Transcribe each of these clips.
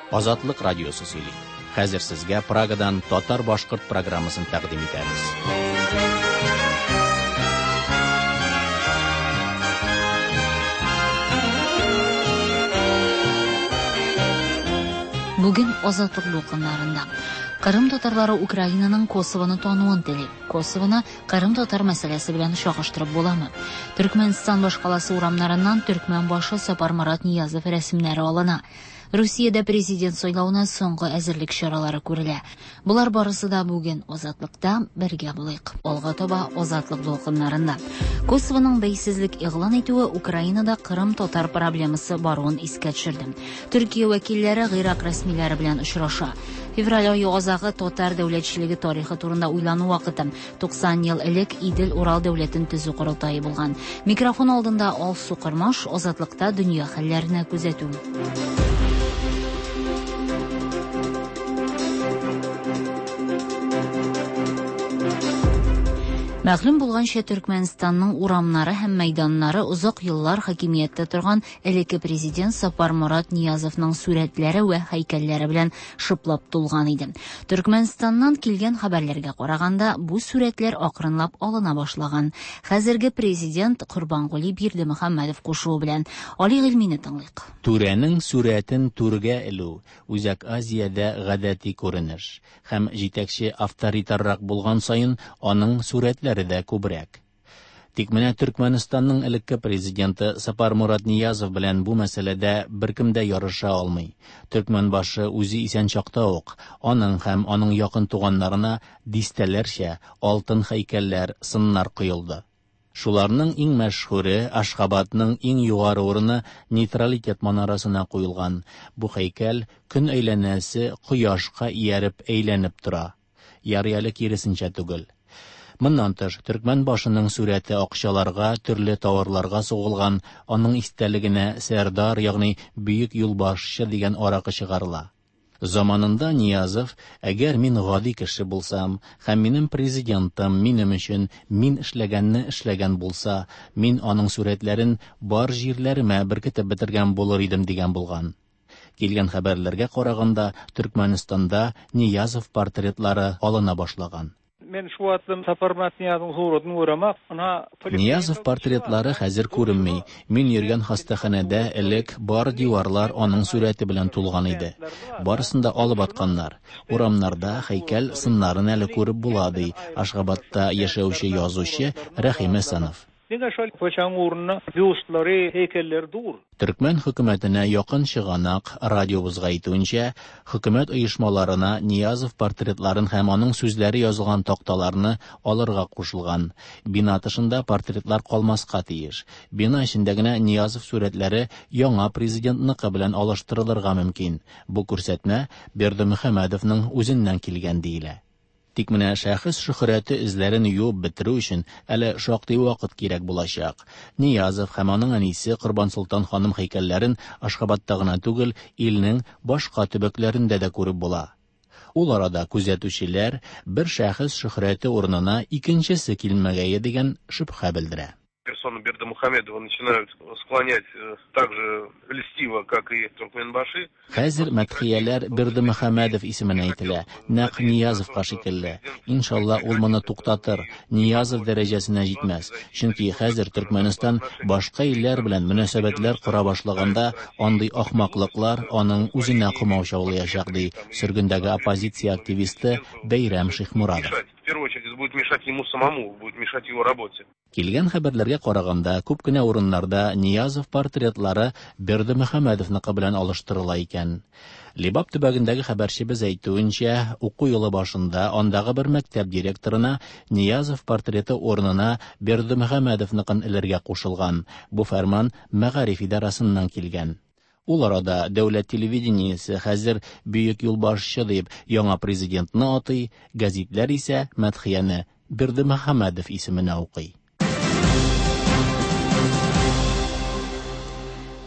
Азатлык радиосы сөйли. Хәзер сезгә Прагадан татар-башкорт программасын тәкъдим итәбез. Бүген азатлык дулкыннарында Кырым татарлары Украинаның Косовоны тануын теләп, Косовоны Кырым татар мәсьәләсе белән шагыштырып буламы? Түркменстан башкаласы урамнарыннан Төркмән башы Сапар Морат Ниязов рәсемнәре алына. Русиядә президент сайлауына соңгы әзерлек чаралары күрелә. Булар барысы да бүген азатлыкта бергә булыйк. Алга таба азатлык дулкыннарында. Косовоның бәйсезлек игълан итүе Украинада Кырым татар проблемасы баруын искә төшерде. Төркия вәкилләре Гыйрак рәсмиләре белән очраша. Февраль айы азагы татар дәүләтчелеге тарихы турында уйлану вакыты 90 ел элек Идел Урал дәүләтен төзү корылтайы булган. Микрофон алдында Алсу Кырмаш азатлыкта дөнья хәлләренә күзәтү. Мәгълүм булганча Түркменстанның урамнары һәм мәйданнары узак еллар хакимияттә торган элекке президент Сапар Морат Ниязовның сурәтләре вә һәйкәлләре белән шыплап тулган иде. Түркменстаннан килгән хәбәрләргә караганда, бу сурәтләр акрынлап алына башлаган. Хәзерге президент Курбангули Бердимөхәммәдов кушуы белән Али Гыйльмине тыңлыйк. Түрәнең сурәтен түргә элү Үзәк Азиядә гадәти күренеш һәм җитәкче авторитаррак булган саен аның сурәтләре дә күбрәк. Тик менә Түркменстанның элекке президенты Сапар Морат Ниязов белән бу мәсьәләдә беркем дә ярыша алмый. Төркмән башы үзе исән чакта ук аның һәм аның якын туганнарына дистәләрчә алтын һәйкәлләр, сыннар куелды. Шуларның иң мәшһүре Ашхабадның иң югары урыны нейтралитет манарасына куелган. Бу һәйкәл көн әйләнәсе кояшка ияреп әйләнеп тора. Ярыялы киресенчә түгел. Моннан тыш, Төркмән башының сурәте акчаларга, төрле товарларга сугылган, аның истәлегенә Сәрдар, ягъни Бөек Юлбашчы дигән аракы чыгарыла. Заманында Ниязов, әгәр мин гади кеше булсам, һәм минем президентым минем өчен мин эшләгәнне эшләгән булса, мин аның сурәтләрен бар җирләремә беркетеп бетергән булыр идем дигән булган. Килгән хәбәрләргә караганда, Түркменстанда Ниязов портретлары алына башлаган. Ниязов портретлары хәзер күренми. Мин йөргән хастаханәдә элек бар диварлар аның сурәте белән тулган иде. Барысында алып атканнар. Урамнарда һәйкәл сыннарын әле күреп була ди. Ашхабадта яшәүче язучы Рәхим Әсәнов. Төркмән хөкүмәтенә якын чыганак радиобызга әйтүенчә, хөкүмәт оешмаларына Ниязов портретларын һәм аның сүзләре язылган такталарны алырга кушылган. Бина тышында портретлар калмаска тиеш. Бина эчендә генә Ниязов сурәтләре яңа президентныкы белән алыштырылырга мөмкин. Бу күрсәтмә Бердимөхәммәдовның үзеннән килгән диелә. Тик менә шәхес шөһрәте эзләрен юып бетерү өчен әле шактый вакыт кирәк булачак. Ниязов һәм аның әнисе Корбан Султан ханым һәйкәлләрен Ашхабадта гына түгел, илнең башка төбәкләрендә дә күреп була. Ул арада күзәтүчеләр бер шәхес шөһрәте урынына икенчесе килмәгәе дигән шөбһә белдерә. Персону Бердимөхәммәдова начинают склонять так же льстиво, как и Туркменбаши. Хәзер мәдхияләр Бердимөхәммәдов исемен әйтелә, нәкъ Ниязовка шикелле. Иншалла ул моны туктатыр, Ниязов дәрәҗәсенә җитмәс. Чөнки хәзер Түркменстан башка илләр белән мөнәсәбәтләр кура башлаганда, андый ахмаклыклар аның үзенә кумаучаулаячак ди сөргендәге оппозиция активисты Бәйрәм Шихмурадов. В первую очередь будет мешать ему самому, будет мешать его работе. Килгән хәбәрләргә караганда, күп кенә урыннарда Ниязов портретлары Бердимөхәммәдовныкы белән алыштырыла икән. Либаб төбәгендәге хәбәрчебез әйтүенчә, уку елы башында андагы бер мәктәп директорына Ниязов портреты урынына Бердимөхәммәдовныкын эләргә кушылган. Бу фәрман Мәгариф идарасыннан килгән. Ул арада дәүләт телевидениесе хәзер Бөек Юлбашчы дип яңа президентны атый, гәзитләр исә мәдхияне Бердимөхәммәдов исеменә укый.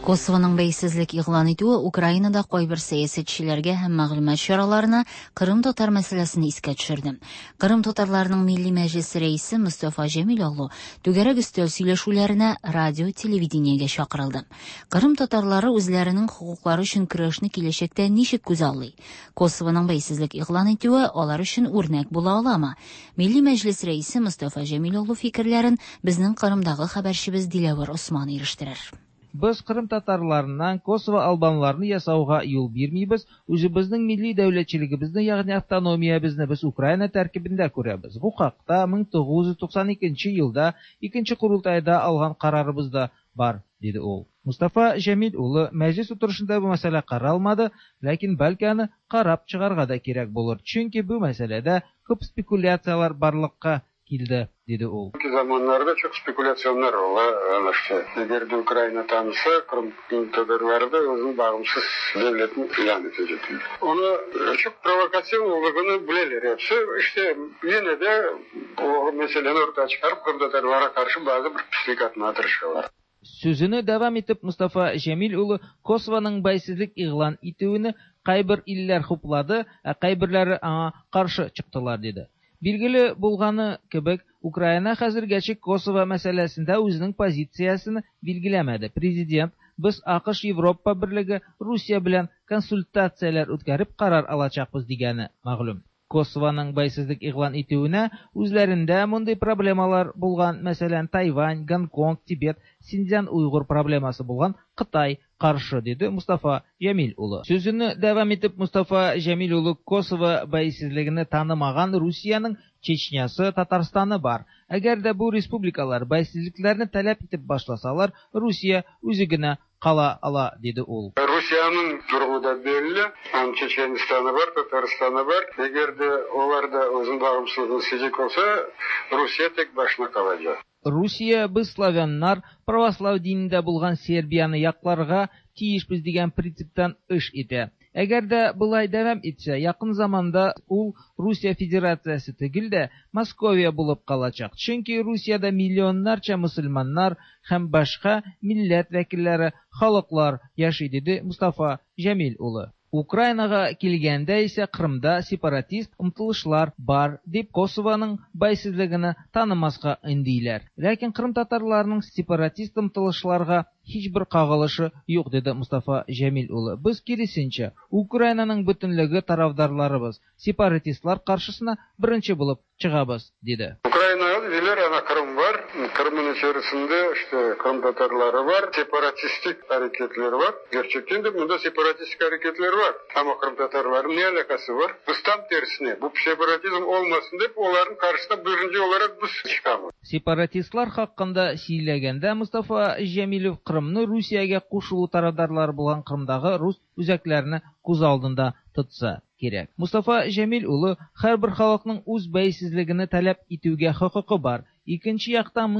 Косовоның бәйсезлек игълан итүе Украинада кайбер сәясәтчеләргә һәм мәгълүмат чараларына Кырым татар мәсьәләсен искә төшерде. Кырым татарларының Милли Мәҗлесе рәисе Мустафа Җәмил оглу түгәрәк өстәл сөйләшүләренә радио, телевидениегә чакырылды. Кырым татарлары үзләренең хокуклары өчен көрәшне киләчәктә ничек күзаллый? Косовоның бәйсезлек игълан итүе алар өчен үрнәк була аламы? Милли Мәҗлес рәисе Мустафа Җәмил оглу фикерләрен безнең Кырымдагы хәбәрчебез Диләвер Усман ирештирер. Biz Kırım Tatarlarından Kosova Albanlarını yasauga yol vermeybiz. Özümüzün milli devletçiligimizni, yani avtonomiyamizni biz Ukrayna tərkibində görəbiz. Bu haqda 1992 yılda 2-ci qurultayda alğan qararımızda var, dedi o. Mustafa Cemil ulu məclis oturuşunda bu məsələ qaralmadı, lakin bəlkə onu qarab çıxarğa da kerak olur. Çünki bu məsələdə көп spekülyasiyalar barlıqqa kildi, dedi o. Zamanlarda çok spekülasyonlar oldu. Eğer de Ukrayna tanısa, Kırım Tatarları da onun bağımsız devletini ilan edecek. Onu çok provokasyon olduğunu bileler hepsi. İşte yine de o meselenin ortaya çıkarıp Kırım Tatarlara karşı bazı bir pislik atmaya tırışıyorlar. Sözünü devam etip Mustafa Cemil ulu Kosova'nın baysizlik ilan etüğünü kayber iller hupladı, kayberleri ana karşı çıktılar, dedi. Bilgili bulğanı kebek, Ukrayna hazırgacha Kosova meselesinde özünün pozitsiyasını bilgilemedi. Prezident, biz AQSh Yevropa Birligi Rusiya bilan konsultatsiyalar o'tkazib qarar alacaqmiz degani ma'lum. Kosovanın baysizlik ilan etüğüne özlerinde bunday problemalar bulğan, mesela Tayvan, Gonkong, Tibet, Sincan Uyghur probleması bulğan Xitay qarşı, dedi Mustafa Cemil ulu. Sözünü devam etip Mustafa Cemil ulu Kosova baysizligini tanımagan Rusiyanın Çeçnyası, Tatarstanı var. Eğer de bu respublikalar baysizliklerini talep etip başlasalar, Rusiya özügüne qala ala, dedi ol. Rusiyanın durumu da belli. Hem Çeçenistan'ı var, Tatarstan'ı var. Eğer de onlar da özün bağımsızlığını isteyecek olsa Rusya tek başına kalacak. Rusiya biz Slavyanlar pravoslav dininde bulğan Serbiyanı yaqlarga tiyişbiz degan prinsipten iş ete. Eğer de bulay devam etse, yakın zamanda ul Rusiya Federatsiyasi tugil de Moskoviya bulup kalacak. Çünkü Rusiyada milyonlarca Müslümanlar hem başka millet vekilleri, halklar yaşaydı, dedi Mustafa Cemil ulu. Ukraynaga kelgende ise Kırımda separatist umtılışlar var, dep Kosovanın baysizligini tanımasqa indiler. Lakin Kırım tatarlarının separatist umtılışlarga hiç bir qağılışı yok, dedi Mustafa Cemil ulu. Biz kirisince Ukraynanın bütünlüğü tarafdarlarыбыз, separatistlar karşısına birinci bulup çıgabız, dedi. Ukrayna'da diler ana Kırım var. Kırım'ın içerisinde işte Kırım Tatarları var. Separatistik hareketleri var. Gerçekten de bunda separatistik hareketler var. Ama Kırım Tatarların ne alakası var? Biz tam tersine. Bu separatizm olmasın deyip onların karşısında birinci olarak biz çıkamız. Separatistlar hakkında söylaganda Mustafa Cemilov Kırım'ni Rusiyaga qoşulu tarafdarlar bulgan Kırımdagi Rus özeklerini ko'z oldinda tutsa kerak. Mustafa Cemil ulu har bir xalqning o'z baysizligini talab etuvga huquqi bor. İkinci yaqdan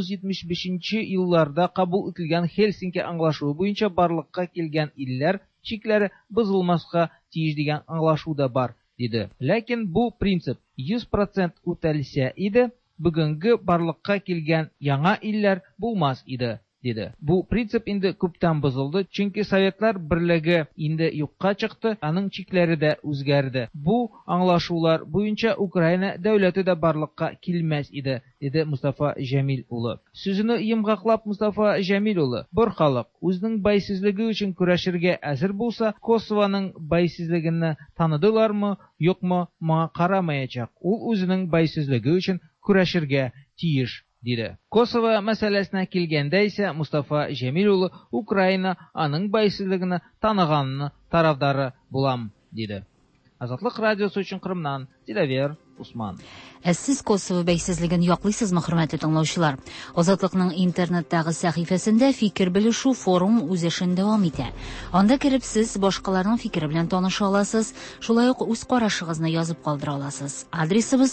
1975 yıllarda qabul etilgan Helsinki anlaşığı bo'yicha barliqqa kelgan iller cheklari buzilmasqa tiyish degan anlaşığı da bor, dedi. Lakin bu prinsip 100% o'talsa edi, bugungi barliqqa kelgan yangi iller bo'lmas edi, dedi. Bu prinsip endi ko'pdan buzildi, chunki Sovetlar birligi endi yo'qqa chiqdi, aning cheklari da o'zgardi. Bu anglashuvlar bo'yicha Ukraina davlati da barliqqa kelmas edi, dedi Mustafa Cemil ulu. Sözünü yumg'aqlab Mustafa Cemil ulu, bir xalq o'zining baysizligi uchun kurashirga asir bo'lsa, Kosovaning baysizligini tanidilarmi, yo'qmi, menga qaramayacak. U o'zining baysizligi uchun kurashirga tiyish, dedi. Kosova meselesine kelgende ise Mustafa Cemil ulu Ukrayna aning baysizligini tanıganını tarafdarı bulam, dedi. Azatlık Radyosu için Kırım'dan Dilaver Usman. Siz Kosova baysizligini yoqlaysizmi, hurmatli tinglovchilar? Ozodlikning internetdagi sahifasida fikr bilishuv forum o'z ishini davom etadi. Onda kirib siz boshqalarning fikri bilan tanisha olasiz, shulay o'z qarashingizni yozib qoldira olasiz. Adresimiz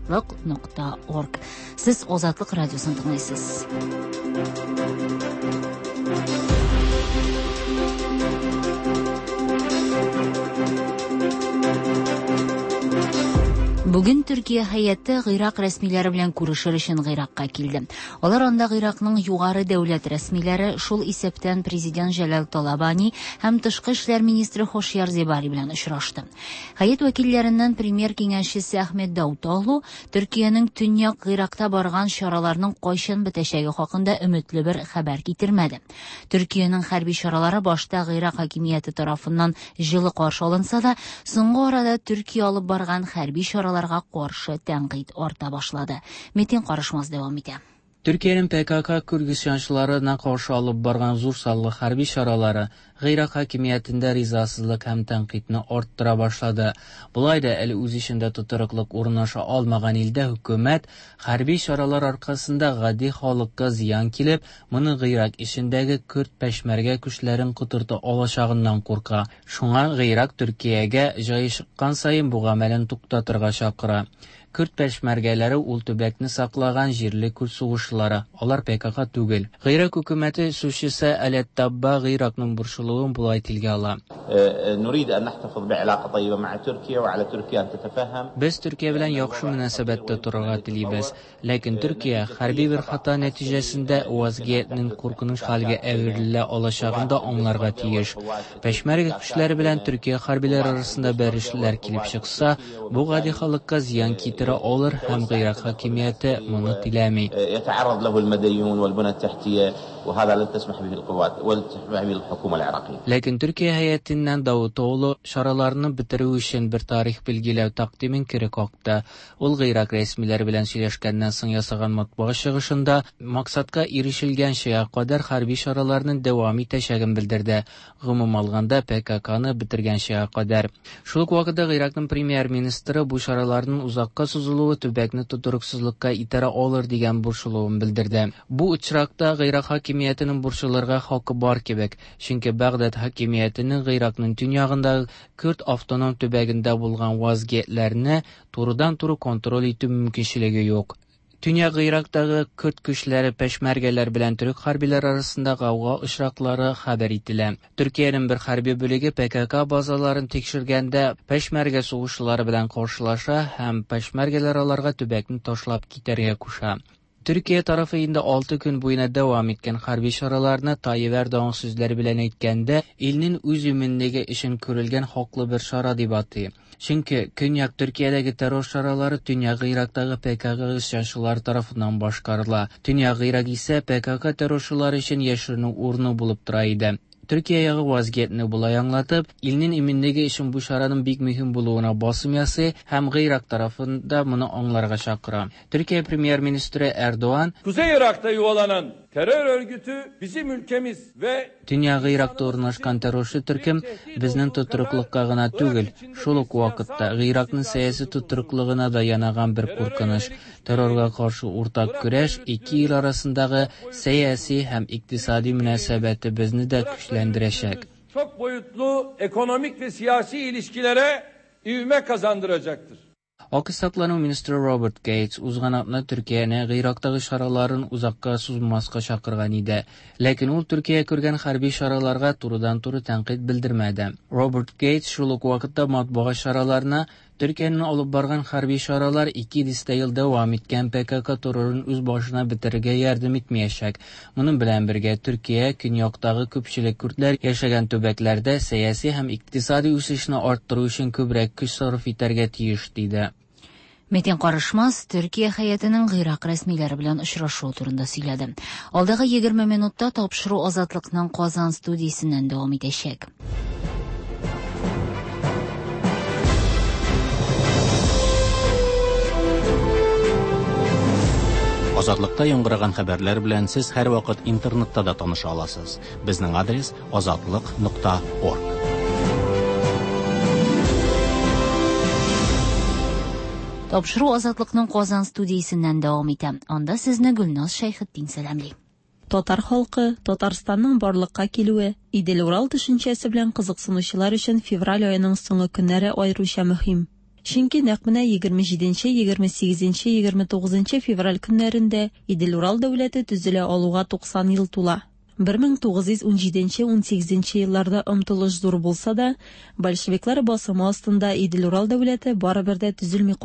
ozodlik.org. Siz Ozodlik radiosini tinglaysiz. Бүген Төркия һәйәте Гыйрак рәсмиләре белән күрешер өчен Гыйракка килде. Алар анда Гыйракның югары дәүләт рәсмиләре, шул исәптән президент Җәләл Талабани һәм тышкы эшләр министры Хошияр Зебари белән очрашты. Һәйәт вәкилләреннән премьер киңәшчесе Әхмәт Даутоглу Төркиянең төньяк Гыйракта барган чараларның кайчан бетәчәге хакында өметле бер хәбәр китермәде. Төркиянең хәрби чаралары башта Гыйрак хакимияте тарафыннан җылы каршы алынса да, соңгы арада Төркия алып барган хәрби чараларга каршы тәнкыйть арта башлады. Метин карышмас дәвам итә. Türkiye'nin PKK Kürdistançılarına karşı alıp bargan zor sallı harbi şaraları Gırak hakimiyetinde rizasızlık hem tenkitini arttıra başladı. Bulayda eli öz işinde tutarıklık ornaşa almagan ilde hükümet harbi şaralar arkasında gadi halıkka ziyan kilip, bunu Gırak işindeki Kürt peşmerge güçlerin kıtırtı olaşağından korka. Şuna Gırak Türkiye'ye jayı şıkkan sayın bu gamelin tuktatırga şakıra. Kürt peşmergeleri ul tübekni saklagan jirli Kürt suğuşları, olar PKK tügül. Gırak hükümeti suşisi Alet Tabba Gırak'nın burşuluğun bulay tilge ala. Biz Türkiye bilen yaxşı münasebette turga tilibez. Lakin Türkiye harbi bir hata neticesinde vaziyetinin korkunç halge evriyle olaşağında onlarga tiyiş. Peşmerge güçleri bilen Türkiye harbiler arasında berişler kilip çıksa, bu gadi halıkka ziyan kitire olur hem Gırak hakimiyeti bunu tilemi. Lakin Türkiye heyetinden Davutoğlu şaralarını bitiriu için bir tarih bilgilev takdimin kiri kalktı. Ol Gırak resmileri bilen söyleşkenden soň yasagan matbaa çıgışında maksatka erişilgen şeye kadar harbi şaralarının devamı teşegin bildirdi. Gımım alganda PKK'nı bitirgen şeye kadar. Şuluk vakıda Gırak'ın premier ministri bu şaralarının uzakka suzuluğu tübekni tuturuksuzlukka itara olur degen burşuluğun bildirdi. Bu uçrakta Gırak hakimiyetinin burşularga hakkı bar kebek. Çünkü Bağdat hakimiyetinin Gırak'ın dünyagında Kürt avtonom tübeginde bulgan vaziyetlerini turudan turu kontrol etü mümkünçiligi yok. Dünya Gırak'tagı Kürt güçleri peşmergeler bilen Türk harbiler arasında gavga ışrakları haber etile. Türkiye'nin bir harbi bölügi PKK bazalarını tekşirgende peşmerge soğuşları bilen karşılaşa hem peşmergeler alarga tübekni taşlap giderge kuşa. Türkiye tarafı indi 6 gün boyuna devam etken harbi şaralarına Tayyip Erdoğan sözleri bilen etkende ilinin öz ümündeki işin körülgen haklı bir şara debatı. Çünkü Künyak Türkiye'deki terör şaraları Dünya Irak'taki PKK isyançıları tarafından başkarıla. Dünya Irak ise PKK terörçüleri için yaşırını uğrunu bulup duraydı. Türkiye'ye vaziyetini bulay anlatıp, ilinin imindeki işin bu şaranın big mühim buluğuna basım yası hem Irak tarafında bunu onlarga şakıra. Türkiye Premier Ministri Erdoğan, Kuzey Irak'ta yuvalanan terör örgütü bizim ülkemiz ve Dünya Irak'ta ornaşkan terörçü Türk'üm bizning tuturuklukka gına tügül. Şuluk vakıtta Irak'nın siyasi tuturuklığına da yanagan bir korkunuş. Terörge karşı ortak güreş 2 yıl arasındaki siyasi hem iktisadi münasebeti bizni de güçlendirecek. Çok boyutlu ekonomik ve siyasi ilişkilere ivme kazandıracaktır. Akı Saklanu Ministri Robert Gates uzganatna Türkiye'ne Irak'taki şaraların uzakka suzmaska şakırgan idi. Lakin ol Türkiye körgen harbi şaralarga turudan turu tenkit bildirmedi. Robert Gates şuluk vakitte matbaa şaralarına Türkiye'nin alıp bargan harbi şaralar 2 yıl devam etken PKK terörün öz başına bitirge yardım etmeyecek. Bunun bilen birge Türkiye, Künyaktagı köpçülük Kürtler yaşagan töbeklerde siyasi hem iktisadi üsüşünü arttırı için köbrek güç sarf eterge tiyiş dedi. Metin Karışmaz, Türkiye heyetinin Gırak resmileri bilen uçraşu turunda söyledi. Aldığı 20 minutta topşuru azatlıkның Kazan studiyasinden devam edecek. Azatlıkta яңгыраган хәбәрләр белән сез һәр вакыт интернетта да таныша аласыз. Безнең адрес azatlyk.org. Тапшыру Азатлыкның Казан студиясеннән дәвам итә. Анда сезне Гөлназ Шәйхетдин сәламли. Татар халкы Татарстанның барлыкка килүе, Идел-Урал төшенчәсе белән кызыксынучылар өчен февраль аеның соңгы көннәре аеруча мөһим. Чөнки нәкъ менә 27, 28, 29 февраль көннәрендә Идел-Урал дәүләте төзелә алуга 90 ел тула. 1917-18 елларда омтылыш зур булса да, большевиклар басымы астында Идел-Урал дәүләте барыбер дә төзелми кала.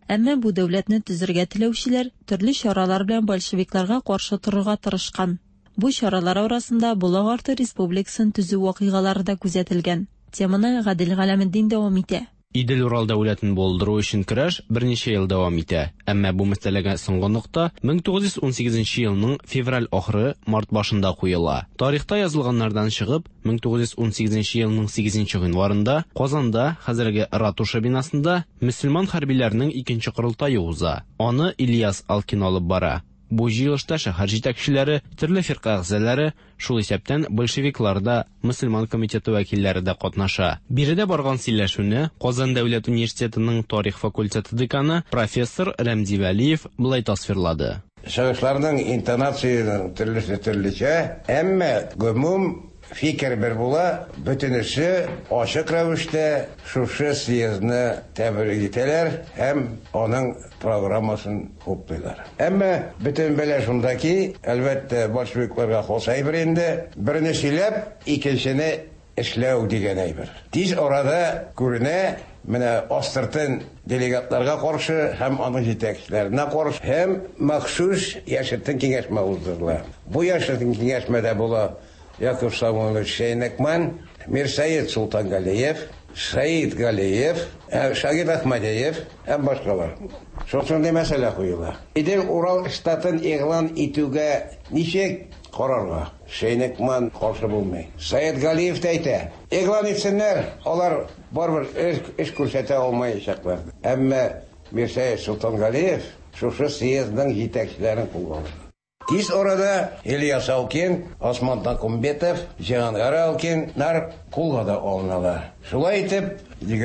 Әмма бу дәүләтне төзергә теләүчеләр төрле чаралар белән большевикларга каршы торырга тырышкан. Бу чаралар арасында Булак арты республикасын төзү вакыйгалары да күзәтелгән. Теманы Гадел Галәметдин дәвам итә. Идел Урал дәүләтен булдыру өчен көрәш берничә ел дәвам итә. Әмма бу мәсьәләгә соңгы нокта 1918 елның февраль ахыры, март башында куела. Тарихта язылганнардан чыгып, 1918 елның 8 гыйнварында Казанда, хәзерге ратуша бинасында мөселман хәрбиләренең икенче корылтайы уза. Аны Ильяс Алкин алып бара. Бу җыелышта шәһәр җитәкчеләре, төрле фирка әгъзалары, шул исәптән большевикларда, мөселман комитеты вәкилләре дә катнаша. Биредә барган сөйләшүне Казан дәүләт университетының тарих факультеты деканы профессор Рәмзи Вәлиев булай тасвирлады. Шәхесләрнең интонациясының төрлесе, әмма гомум фикер бер була, бөтенесе ачык рәвештә шушы съездны тәбрик итәләр һәм аның программасын хуплыйлар. Әмма бөтен белә шунда ки, әлбәттә большевикларга хас әйбер инде, берне сөйләп, икенчене эшләү дигән әйбер. Тиз арада күренә, менә Астыртын делегатларга каршы һәм аның җитәкчеләренә каршы һәм махсус яшертен киңәшмә уздырыла. Бу яшертен киңәшмәдә була Яков Самуилович Шейнекман, Мирсаид Султангалиев, Саид Галиев, Шагид Ахмадиев һәм башкалар. Шундый мәсьәлә куела. Идел Урал штатын игълан итүгә ничек карарга? Шейнекман каршы булмый. Саид Галиев әйтә, игълан итсеннәр, алар барбер эш күрсәтә алмаячаклар. Әмма Мирсаид Султангалиев шушы съездның җитәкчеләрен куллана. Тиз арада Ильяс Алкин, Осман Такумбетов, Җиһангар Алкиннар кулга да алыналар. Шулай итеп,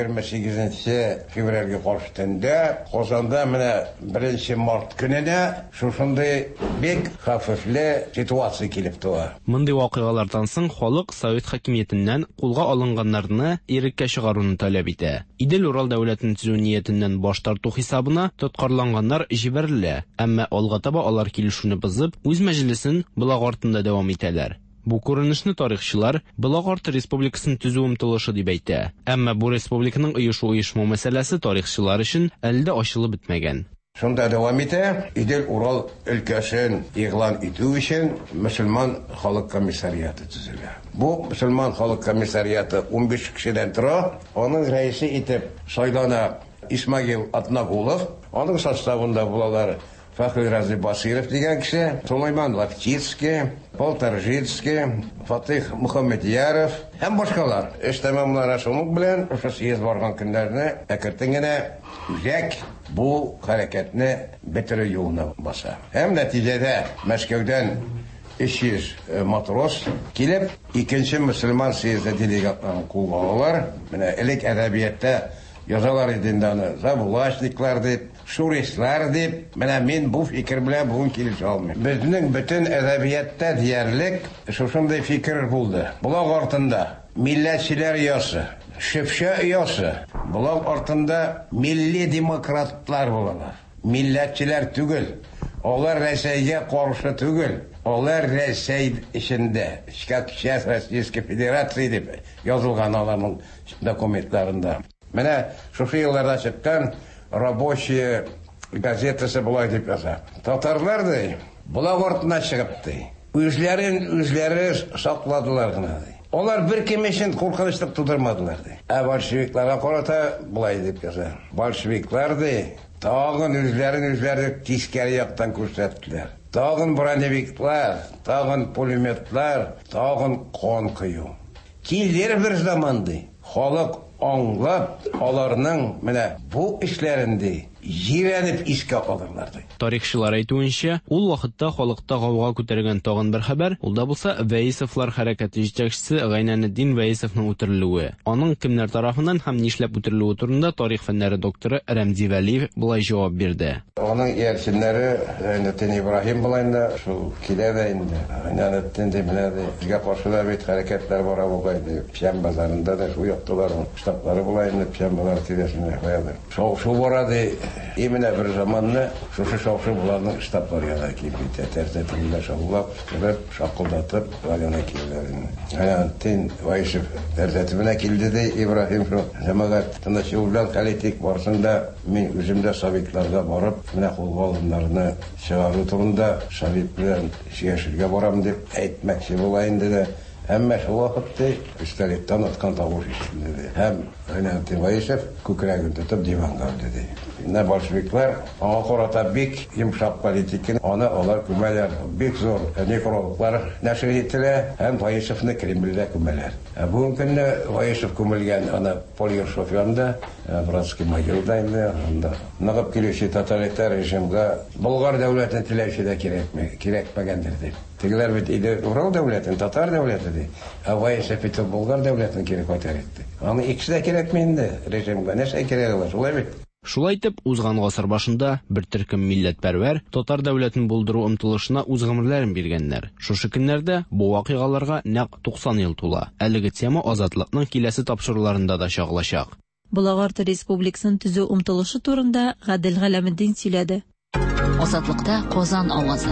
28 февральгә каршы төндә Казанда менә 1 март көненә шушындый бик хәвефле ситуация килеп туа. Мондый вакыйгалардан соң халык Совет хакимиятеннән кулга алынганнарны иреккә чыгаруны таләп итә. Идел Урал дәүләтен төзү ниятеннән баш тарту хисабына тоткарланганнар җибәрелә, әмма алга таба алар килешүне бозып, үз мәҗлесен Булак артында дәвам итәләр. Бу күренешне тарихчылар Булак арты республикасын төзү омтылышы дип әйтә. Әмма бу республиканың оешу мәсьәләсе тарихчылар өчен әле дә ачылып бетмәгән. Шунда дәвам итә, Идел Урал өлкәсен игълан итү өчен мөселман халык комиссариаты төзелә. Бу мөселман халык комиссариаты 15 кешедән тора. Аның рәисе итеп сайлана Исмагил Атнагулов. Аның составында булалар Фахри Рази Басиров дигән кеше, Сулайман Лактицкий, Полторжицкий, Фатих Мухаммедьяров һәм башкалар. Эштәмәмләр шуның белән съезд барган көннәрне әкертен генә үзәк бу хәрәкәтне бетерү юлына баса. Һәм нәтиҗәдә Мәскәүдән 300 матрос килеп, икенче мөселман съезды делегатларын кулга алалар. Менә элек әдәбиятта язалар идең аны забулашниклар дип, шуристлар дип, менә мин бу фикер белән бүген килешә алмыйм. Безнең бөтен әдәбиятта диярлек шушындай фикер булды. Булак артында милләтчеләр ясы, шөпшә ясы. Булак артында милли демократлар булалар. Милләтчеләр түгел. Алар Рәсәйгә каршы түгел. Алар Рәсәй эчендә, Шкатча Российская Федерация дип язылган аларның документларында. Менә шушы елларда чыккан рабочие газетасы булай дип яза. Татарлар ди, Булак артына чыгыпты. Үзләре сакладылар гына ди. Алар бер кем өчен куркынычлык тудырмадылар ди. Большевикларга карата булай дип яза. Большевиклар ди, тагын үзләре тискәре яктан күрсәттеләр. Тагын броневиклар, тагын пулеметлар, тагын кан кыю. Килдер бер заман ди. Халык аңлап, аларның менә бу эшләрендә җирәнеп искә алырлар ди. Тарихчылар әйтүенчә, ул вакытта халыкта гауга күтәргән тагын бер хәбәр, ул да булса Вәисовлар хәрәкәте җитәкчесе Гайнанетдин Вәисовның үтерелүе. Аның кемнәр тарафыннан һәм нишләп үтерелүе турында тарих фәннәре докторы Рәмзи Вәлиев булай җавап бирде. Аның иярченнәре Гайнанетдин Ибраһим булайында шул килә дә инде. Гайнанетдин дип менә безгә каршы да бит хәрәкәтләр бара булгайды. Пьян базарында да шул яктылар, штаблары булайында Пьян базар тирәсендә куялар. Шул бара ди именно bir zamanla şu bulanın штаб-варияна килеп, тәртибендә шаулап, шакылдатып, варияна килгәннәр. Аны тин Вайшев тәртибенә килде ди Ибраһим шу җәмәгать тынычлык белән калитик барсында мин үземдә советларга барып, менә кулгалыннарны чыгару турында совет белән сөйләшергә барам дип әйтмәкче була инде дә. Әмма шул вакытта пистолеттан аткан тавыш ишетелде. Һәм Ренат Вайшев күкрәген тотып диванга алды. Менә большевиклар аңа карата бик йомшак политиканы, алар күмәләр, бик зур некрологлар нәшер ителә, һәм Вайшевны Кремльдә күмәләр. Бүген көндә Вайшев күмелгән ана полигон шоферында, Братский могилда инде, анда ныгып килүче тоталитар режимга Болгар дәүләтен теләүче дә кирәкмәгәндер дип. Тегеләр бит иде Урал дәүләтен, татар дәүләте ди. Вайшев бит Болгар дәүләтен кирәк күтәрде. Аны икесе дә кирәкми инде режимга. Нәрсә кирәк ала, шулай бит. Шулай итеп, узган гасыр башында бер төркем милләтпәрвәр татар дәүләтен булдыру омтылышына үз гомерләрен биргәннәр. Шушы көннәрдә бу вакыйгаларга нәкъ 90 ел тула. Әлеге тема азатлыкның киләсе тапшыруларында да чагылачак. Болгар Республикасын төзү омтылышы турында Гадел Галәметдин сөйләде. Азатлыкта Казан авазы.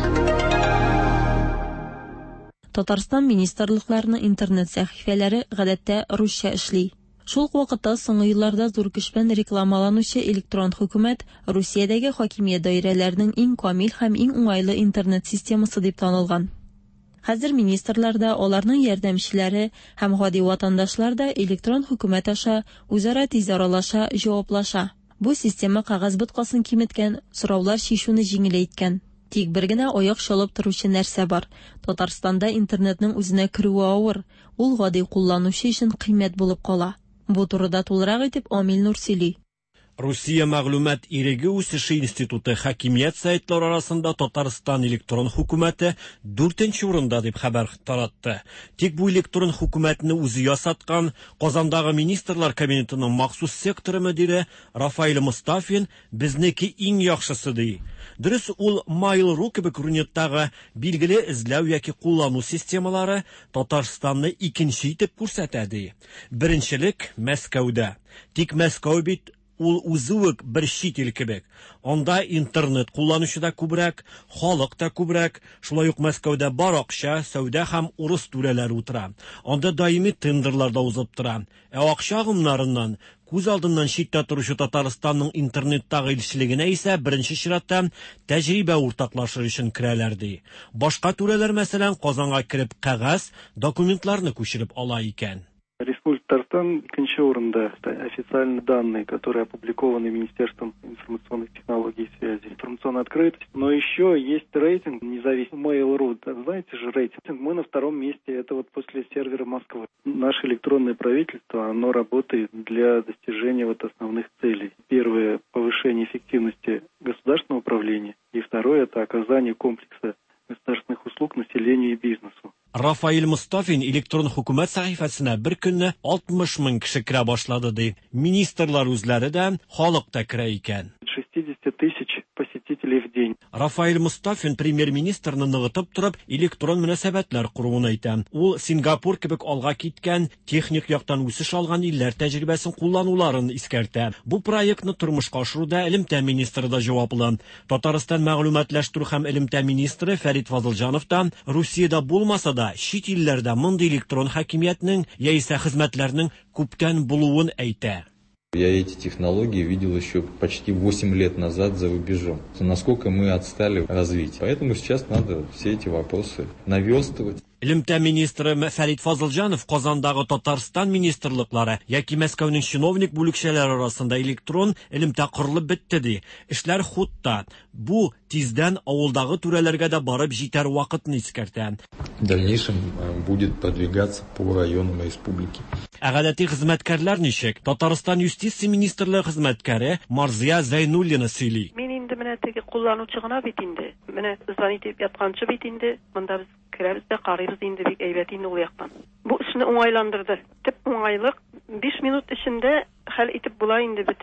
Татарстан министрлыкларының интернет сәхифәләре гадәттә русча эшли. Шул вакытта соңгы елларда зур көч белән рекламаланучы электрон хөкүмәт Русиядәге хакимият даирәләренең иң камил һәм иң уңайлы интернет системасы дип танылган. Хәзер министрларда, аларның ярдәмчеләре һәм гади ватандашлар да электрон хөкүмәт аша үзара тиз аралаша, җаваплаша. Бу система кагаз боткасын киметкән, сораулар шишуны җиңеләйткән. Тик бер генә аяк чалып торучы нәрсә бар. Татарстанда интернетның үзенә керүе авыр. Ул гади кулланучы өчен кыйммәт булып кала. Бу турыда тулырак итеп Амил Нур сөйли. Русия мәгълүмат иреге үсеше институты хакимият сайтлары арасында Татарстан электрон хөкүмәте 4нче урында дип хәбәр таратты. Тик бу электрон хөкүмәтне үзе ясаткан Казандагы министрлар кабинетының махсус секторы мөдире Рафаэль Мустафин безнеке иң яхшысы ди. Дөрес, ул Mail.ru кебек рунеттагы билгеле эзләү яки куллану системалары Татарстанны икенче итеп күрсәтә ди. Беренчелек Мәскәүдә. Тик Мәскәү бит ул үзүк бер чит ил кебек. Анда интернет кулланучы да күбрәк, халык та күбрәк. Шулай ук Мәскәүдә бар акча, сәүдә һәм урыс түрәләре утыра. Анда даими тендерлар да узып тора. Акча агымнарыннан күз алдыннан читтә торучы Татарстанның интернеттагы илчелегенә исә беренче чиратта тәҗрибә уртаклашыр өчен керәләр ди. Башка түрәләр мәсәлән Казанга кирип кагаз, документларны күчереп ала икән. Республика Татарстан икенче урында. Официальные данные, которые опубликованы Министерством информационных технологий и связи. Информационная открытость. Но еще есть рейтинг независимый Mail.ru. Знаете же рейтинг? Мы на втором месте. Это вот после сервера Москвы. Наше электронное правительство, оно работает для достижения вот основных целей. Первое – повышение эффективности государственного управления. И второе – это оказание комплекса государственных услуг населению и бизнесу. Рафаэль Мустафин электрон хөкүмәт сәхифәсенә бер көнне 60 мең кеше керә башлады ди. Министрлар үзләре дә, халык та керә икән. 60 тысяч посетителей в день. Рафаэль Мустафин премьер-министрны ныгытып торып электрон мөнәсәбәтләр куруын әйтә. Ул Сингапур кебек алга киткән, техник яктан үсеш алган илләр тәҗрибәсен куллануларын искәртә. Бу проектны тормышка ашыруда элемтә министры да җаваплы. Татарстан мәгълүматлаштыру һәм элемтә министры Фәрит Фазылҗанов да Русиядә булмаса да чит илләрдә мондый электрон хакимиятның яисә хезмәтләрнең күптән булуын әйтә. Я эти технологии видел еще почти 8 лет назад за рубежом. Насколько мы отстали в развитии. Поэтому сейчас надо все эти вопросы наверстывать. Элемтә министры Фәрит Фазылҗанов Казандагы Татарстан министрлыклары яки Мәскәүнең чиновник бүлекчәләре арасында электрон элемтә кырылып бетте ди. Эшләр хутта. Бу тиздән авылдагы түрәләргә дә барып җитәр вакытны искәртә. В дальнейшем будет продвигаться по районам республики. Гадәти хезмәткәрләр ничек? Татарстан юстиция министрлыгы хезмәткәре Марзия Зайнуллина сөйли. Мин инде менә теге кулланучы гына бит инде. Менә звонить итеп ятканчы бит инде. Монда без керәбез дә карыйбыз инде бик әйбәт инде ул яктан. Бу эшне уңайландырды. Төп уңайлык 5 минут эчендә хәл итеп була инде бөтен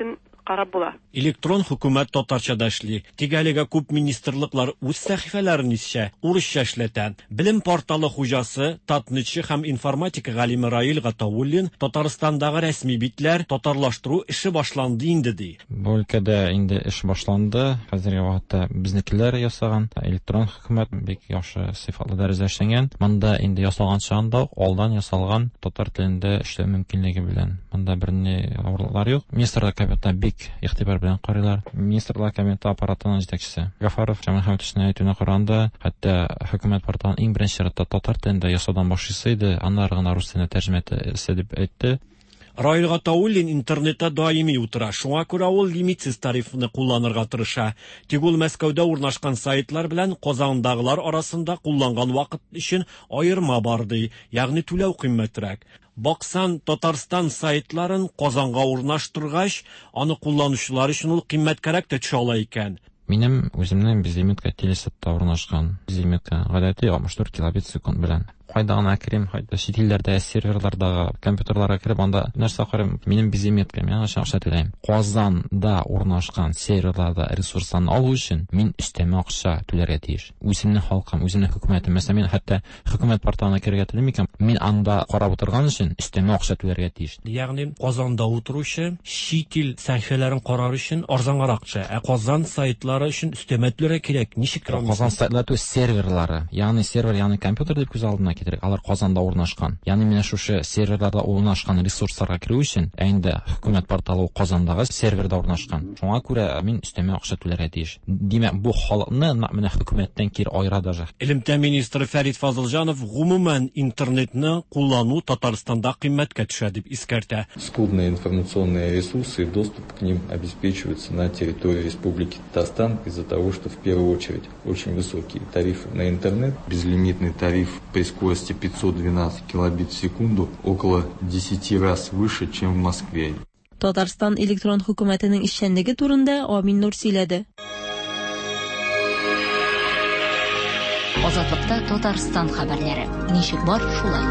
карап була. Электрон хөкүмәт татарчада эшли. Тик әлегә күп министрлыклар үз сәхифәләрен исә урысча эшләтә. Билем порталы хуҗасы, татничи һәм информатика галиме Раил Гатауллин Татарстандагы рәсми битләр татарлаштыру эше башланды инде ди. Бу өлкәдә инде эш башланды. Хәзерге вакытта безнекеләр ясаган электрон хөкүмәт бик яхшы сыйфатлы дәрәҗәдә эшләнгән. Монда инде ясалган чагында алдан ясалган татар телендә эшләү мөмкинлеге белән. Монда берни авырлыклар юк. Министрлык кабинетында бик игътибар белән карыйлар. Министрлык кабинеты аппаратының җитәкчесе Гафаров Җамил Хәмитовның әйтүенә караганда, хәтта хөкүмәт порталын иң беренче чиратта татар телендә ясаудан башлыйсы иде, аннары гына рус теленә тәрҗемә итә дип әйтте. Раил Гатауллин интернетта даими утыра. Шуңа күрә ул лимитсез тарифны кулланырга тырыша. Тик ул Мәскәүдә урнашкан сайтлар белән Казандагылар арасында кулланган вакыт өчен аерма бар ди, ягъни түләү кыйммәтрәк. Баксан Татарстан сайтларын Казанга урнаштыргач, аны кулланучылар өчен ул кыйммәткәрәк тә төшә ала икән. Минем үземнең безлимитка телесетта урнашкан. Безлимитка гадәти 64 килобит секунд белән. Кайда гына керим, кайда чит илләрдә серверларда, компьютерларга кереп, анда нәрсә карыйм, минем безлимитка, мен акча түләйм. Казанда урнашкан серверларда ресурсларны алу өчен мин өстәмә акча түләргә тиеш. Үземнең халкым, үземнең хөкүмәтем, мәсәлән, мин хәтта хөкүмәт порталына керергә телим икән, мин анда карап утырган өчен өстәмә акча түләргә тиеш. Ягъни Казанда утыручы чит ил сәхифәләрен карар өчен арзангарак төшә, ә Казан сайтлары өчен өстәмә түләргә кирәк. Ничек Казан сайтлары серверлары, ягъни сервер, ягъни компьютер дип күз алдына китерик. Алар Казанда урнашкан. Ягъни менә шушы серверларда урнашкан ресурсларга кирү өчен инде хөкүмәт порталы Казандагы серверда урнашкан. Шуңа күрә мин өстәмә акча түләргә тиеш. Димәк, бу халыкны менә хөкүмәттән кир айыра даже. Элемтә министры Фәрит Фазылҗанов гомумән интернетны куллану Татарстанда кыйммәткә төшә дип искәртә. Скудные информационные ресурсы и доступ к ним обеспечиваются на территории Республики Татарстан из-за того, что в первую очередь очень высокие тарифы на интернет. Безлимитный тариф при скорости 512 килобит в секунду около 10 раз выше, чем в Москве. Татарстан электрон хөкүмәтенең эшчәнлеге турында Амин Нур сөйләде. Азатлыкта Татарстан хәбәрләре. Ничек бар шулай?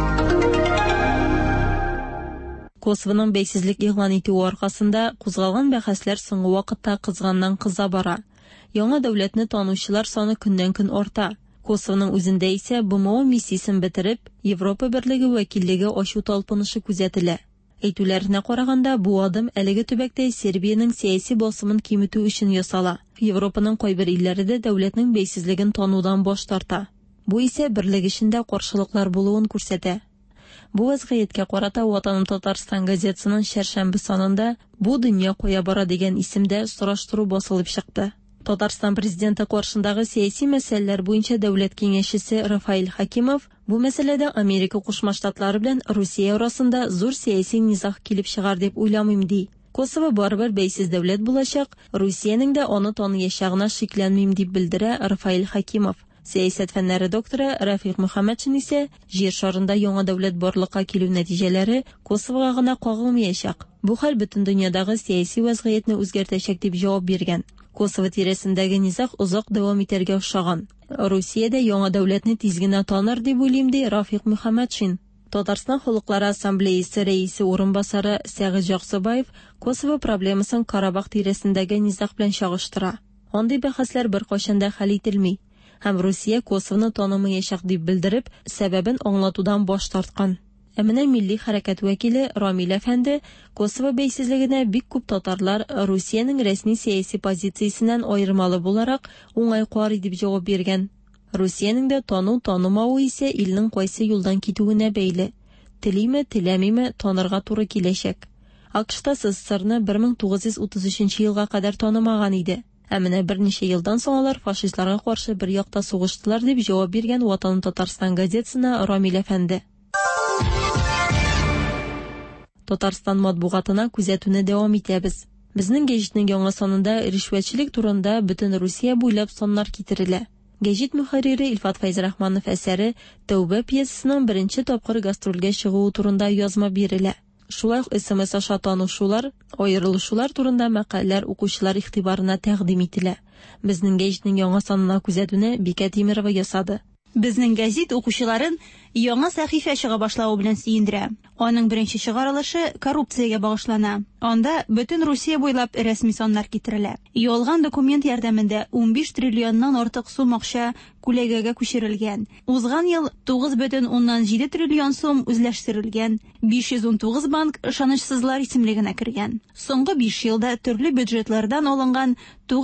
Косвоның бәйсезлек игълан итүе аркасында кузгалган бәхәсләр соңгы вакытта кызганнан-кыза бара. Яңа дәүләтне танучылар саны көннән-көн арта. Косвоның үзендә исә БМО миссиясен бетереп, Европа Берлеге вәкиллеге ачу талпынышы күзәтелә. Әйтүләренә караганда, бу адым әлеге төбәктә Сербиянең сәяси басымын киметү өчен ясала. Европаның кайбер илләрендә дәүләтнең бәйсезлеген танудан баш тарта. Бу исә берлек эшендә каршылыклар булуын күрсәтә. Бу вазгыятькә карата Ватаным Татарстан газетасының шәршәмбе санында «Бу дөнья кая бара» дигән исемдә сораштыру басылып чыкты. Татарстан президенты каршындагы сәяси мәсьәләләр буенча дәүләт киңәшчесе Рафаил Хакимов бу мәсьәләдә Америка Кушма Штатлары белән Русия арасында зур сәяси низах килеп чыгар дип уйламыйм ди. Косово барыбер бәйсез дәүләт булачак, Русиянең дә аны таныячагына шикләнмим дип белдерә Рафаил Хакимов. Сәясәт фәннәре докторы Рафик Мөхәммәтшин исә җир шарында яңа дәүләт барлыкка килү нәтиҗәләре Косовога гына кагылмаячак. Бу хәл бөтен дөньядагы сәяси вазгыятьне үзгәртәчәк дип җавап биргән. Косово тирәсендәге низах озак дәвам итәргә охшаган. Русиядә яңа дәүләтне тиз генә таныр дип уйлыйм ди Рафик Мөхәммәтшин. Татарстан Халыклары Ассамблеясе рәисе урынбасары Сәгыйд Жаксыбаев Косово проблемасын Карабах тирәсендәге низах белән чагыштыра. Андый бәхәсләр беркайчан да хәл ителми. Һәм Русия Косовоны танымаячак дип белдереп, сәбәбен аңлатудан баш тарткан. Ә менә милли хәрәкәт вәкиле Рамил әфәнде Косово бәйсезлегенә бик күп татарлар Русиянең рәсми сәяси позициясеннән аермалы буларак уңай карый дип җавап биргән. Русиянең дә тану-танымавы исә илнең кайсы юлдан китүенә бәйле. Телиме, теләмиме танырга туры киләчәк. АКШта СССРны 1933 елга кадәр танымаган иде. Ә менә берничә елдан соң алар фашистларга каршы бер якта сугыштылар дип җавап биргән Ватаным Татарстан газетасына Рамил әфәнде. Татарстан матбугатына күзәтүне дәвам итәбез. Безнең гәҗитнең яңа санында ришвәтчелек турында бөтен Русия буйлап саннар китерелә. Гәҗит мөхәррире Илфат Фәйзрахманов әсәре Тәүбә пьесасының беренче тапкыр гастрольгә чыгуы турында язма бирелә. Шулай ук СМС аша танышулар, аерылышулар турында мәкаләләр укучылар игътибарына тәкъдим ителә. Безнең гәҗитнең яңа санына күзәтүне Бикә Тимерова ясады. Безнең гәзит укучыларын яңа сәхифә чыга башлауы белән сөендерә. Аның беренче чыгарылышы коррупциягә багышлана. Анда бөтен Русия буйлап рәсми саннар китерелә. Ялган документ ярдәмендә 15 триллионнан артык сум акча күләгәгә күчерелгән. Узган ел 9,7 триллион сум үзләштерелгән. 519 банк ышанычсызлар исемлегенә кергән. Соңгы 5 елда төрле бюджетлардан алынган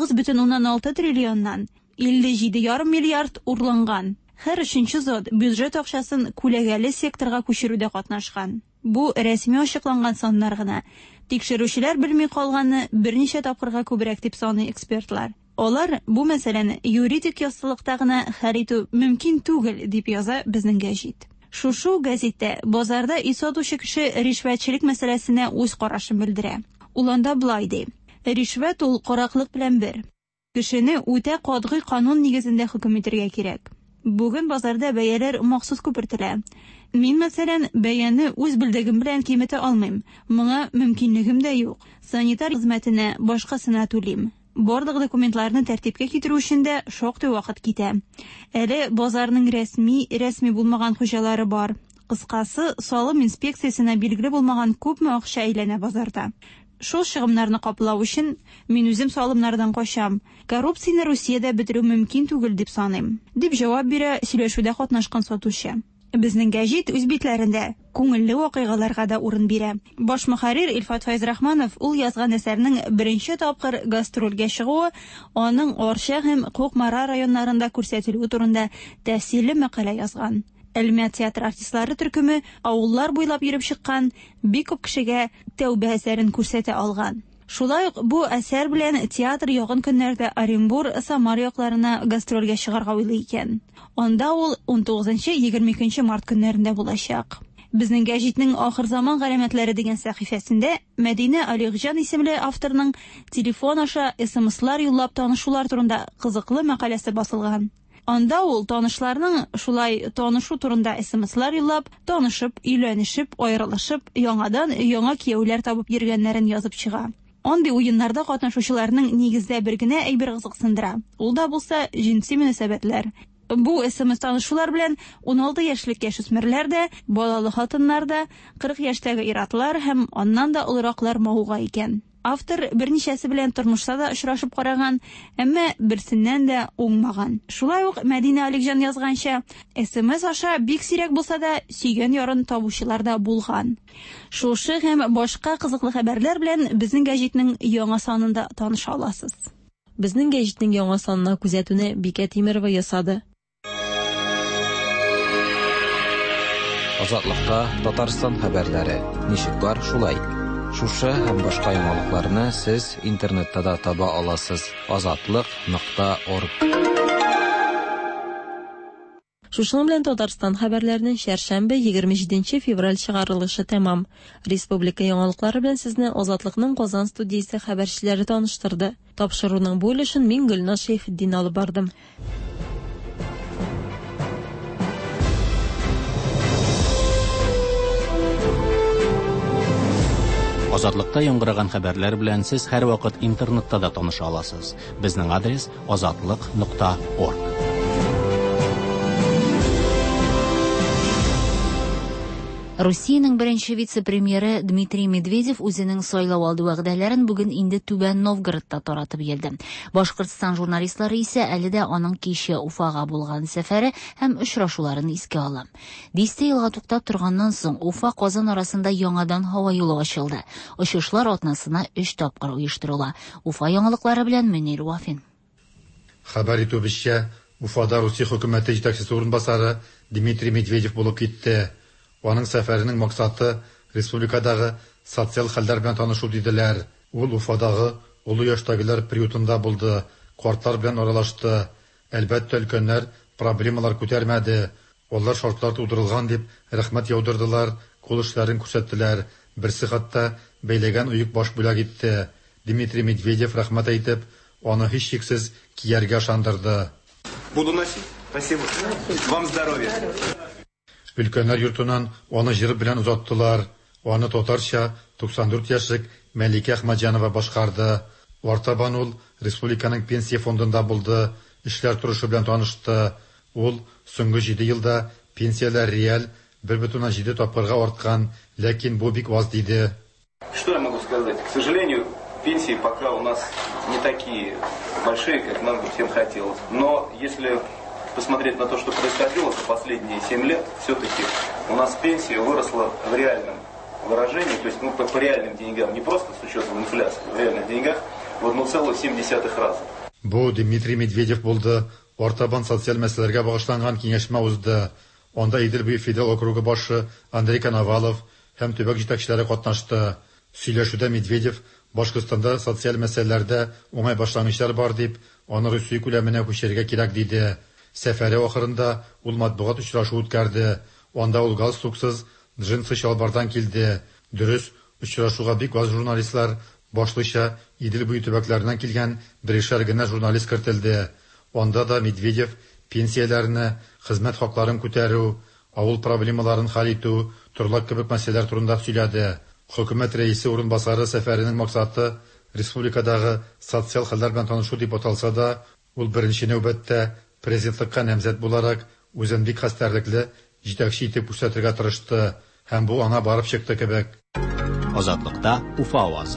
9,6 триллионнан 57,5 миллиард урланган. Һәр өченче зот бюджет акчасын күләгәле секторга күчерүдә катнашкан. Бу рәсми ачыкланган саннар гына. Тикшерүчеләр белми калганны берничә тапкырга күбрәк дип саный экспертлар. Алар бу мәсьәләне юридик яссылыкта гына хәл итү мөмкин түгел дип яза безнең гәзит. Шушы гәзиттә базарда исатучы кеше ришвәтчелек мәсьәләсенә үз карашын белдерә. Ул анда булай ди: ришвәт ул караклык белән бер. Кешене үтә катгый канун нигезендә хөкем итәргә кирәк. Бүген базарда бәяләр махсус күпертелә. Мин мәсәлән бәяне үз белдегем белән киметә алмыйм. Моңа мөмкинлегем дә юк. Санитар хезмәтенә башкасына түлим. Барлык документларны тәртипкә китерү өчен дә шактый вакыт китә. Әле базарның рәсми булмаган хуҗалары бар. Кыскасы, салым инспекциясенә билгеле булмаган күпме акча әйләнә базарда. Шул чыгымнарны каплау өчен мин үзем салымнардан качам. Коррупцияне Русиядә бетерү мөмкин түгел дип саныйм, дип җавап бирә сөйләшүдә катнашкан сатучы. Безнең гәзит үз битләрендә күңелле вакыйгаларга да урын бирә. Баш мөхәррир Илфат Файзрахманов ул язган әсәрнең беренче тапкыр гастрольгә чыгуы, аның Арча һәм Кукмара районнарында күрсәтелүе турында тәфсилле мәкалә язган. Әлмәт театр артистлары төркеме авыллар буйлап йөреп чыккан, бик күп кешегә тәүбә әсәрен күрсәтә алган. Шулай ук бу әсәр белән театр ягын көннәрдә Оренбур, Самар якларына гастрольгә чыгарга уйлый икән. Анда ул 19-22 март көннәрендә булачак. Безнең гәзитнең ахыр заман галәмәтләре дигән сәхифәсендә Мәдинә Алигҗан исемле авторның телефон аша SMS-лар юллап танышулар турында кызыклы мәкаләсе басылган. Анда ул танышларның шулай танышу турында SMS-лар юллап, танышып, өйләнешеп, аерылышып, яңадан яңа кияүләр табып йөргәннәрен язып чыга. Андый уеннарда катнашучыларның нигездә бер генә әйбер кызыксындыра. Ул да булса җинси мөнәсәбәтләр. Бу SMS танышулар белән 16 яшьлек яшүсмерләр дә, балалы хатыннар да, 40 яшьтәге ир-атлар һәм аннан да олыраклар мавыга икән. Автор берничәсе белән тормышта да очрашып караган, әмма берсеннән дә уңмаган. Шулай ук Мәдинә Алигҗан язганча, SMS аша бик сирәк булса да сөйгән ярын табучылар да булган. Шушы һәм башка кызыклы хәбәрләр белән безнең гәзитнең яңа санында таныша аласыз. Безнең гәзитнең яңа санына күзәтүне Бикә Тимерова ясады. Азатлыкта Татарстан хәбәрләре. Ничек бар шулай? Шушы һәм башка яңалыкларны сез интернетта да таба аласыз. Azatlык.org. Шушының белән Татарстан хәбәрләренең шәршәмбе 27 февраль чыгарылышы тәмам. Республика яңалыклары белән сезне Азатлыкның Казан студиясе хәбәрчеләре таныштырды. Тапшыруның бу өлешен мин Гөлназ Шәйхетдин алып бардым. Азатлыкта яңгыраган хәбәрләр белән сез һәр вакыт интернетта да таныша аласыз. Безнең адрес azatlyk.org. Русиянең беренче вице-премьеры Дмитрий Медведев үзенең сайлау алды вәгъдәләрен бүген инде Түбән Новгородта таратып йөрде. Башкортстан журналистлары исә әле дә аның кичә Уфага булган сәфәре һәм очрашуларын искә ала. 10 елга туктап торганнан соң Уфа-Казан арасында яңадан һава юлы ачылды. Очышлар атнасына 3 тапкыр оештырыла. Уфа яңалыклары белән Мөнир Вафин. Хәбәр итүебезчә, Уфада Русия хөкүмәте җитәкчесе урынбасары Дмитрий Медведев булып китте. Аның сәфәренең максаты республикадагы социаль хәлләр белән танышу диделәр. Ул Уфадагы улы яшьтәгеләр приютында булды, картлар белән аралашты. Әлбәттә, өлкәннәр проблемалар күтәрмәде. Алар шартлар тудырылган дип рәхмәт яудырдылар, кул эшләрен күрсәттеләр. Берсе хәтта бәйләгән уйык баш бүләк итте. Дмитрий Медведев рәхмәт әйтеп, аны һичшиксез кияргә шандырды. Буду носить. Спасибо. Вам здоровья. Өлкәннәр йортунан аны җыры белән узаттылар. Аны татарча 94 яшьлек Мәликә Әхмәҗанова башкарды. Артабан ул республиканың пенсия фондында булды. Эшләр турышы белән танышты. Ул соңгы 7 елда пенсиялар реаль 1,7 тапкырга арткан, ләкин бу бик аз диде. Что я могу сказать? К сожалению, пенсии пока у нас не такие большие, как нам бы всем хотелось. Но если посмотреть на то, что происходило за последние 7 лет, все-таки у нас пенсия выросла в реальном выражении, то есть по реальным деньгам, не просто с учетом инфляции, в реальных деньгах, в 1,7 раза. Бу Дмитрий Медведев булды. Ортабан социаль мәсьәләргә багышланган киңәшмә узды. Анда Идел буе федерал округы башы Андрей Коновалов һәм төбәк җитәкчеләре катнашты. Сөйләшүдә Медведев Башкортстанда социаль мәсьәләләрдә уңай башлангычлар бар дип, аны Русия күләменә күчерергә кирәк диде. Сәфәре ахырында ул матбугат очрашу үткәрде. Анда ул галстуксыз джинсы чалбардан килде. Дөрес, очрашуга бик аз журналистлар, башлыча Идел буе төбәкләреннән килгән беришәр генә журналист кертелде. Анда да Медведев пенсияләрне, хезмәт хакларын күтәрү, авыл проблемаларын хәл итү, төрле кебек мәсьәләләр турында сөйләде. Хөкүмәт рәисе урынбасары сәфәренең максаты республикадагы социаль хәлләр белән танышу дип аталса да, ул беренче нәүбәттә президентлыкка намзәт буларак үзен бик хәстәрлекле җитәкче итеп күрсәтергә тырышты, һәм бу аңа барып чыкты кебек. Азатлыкта Уфа авазы.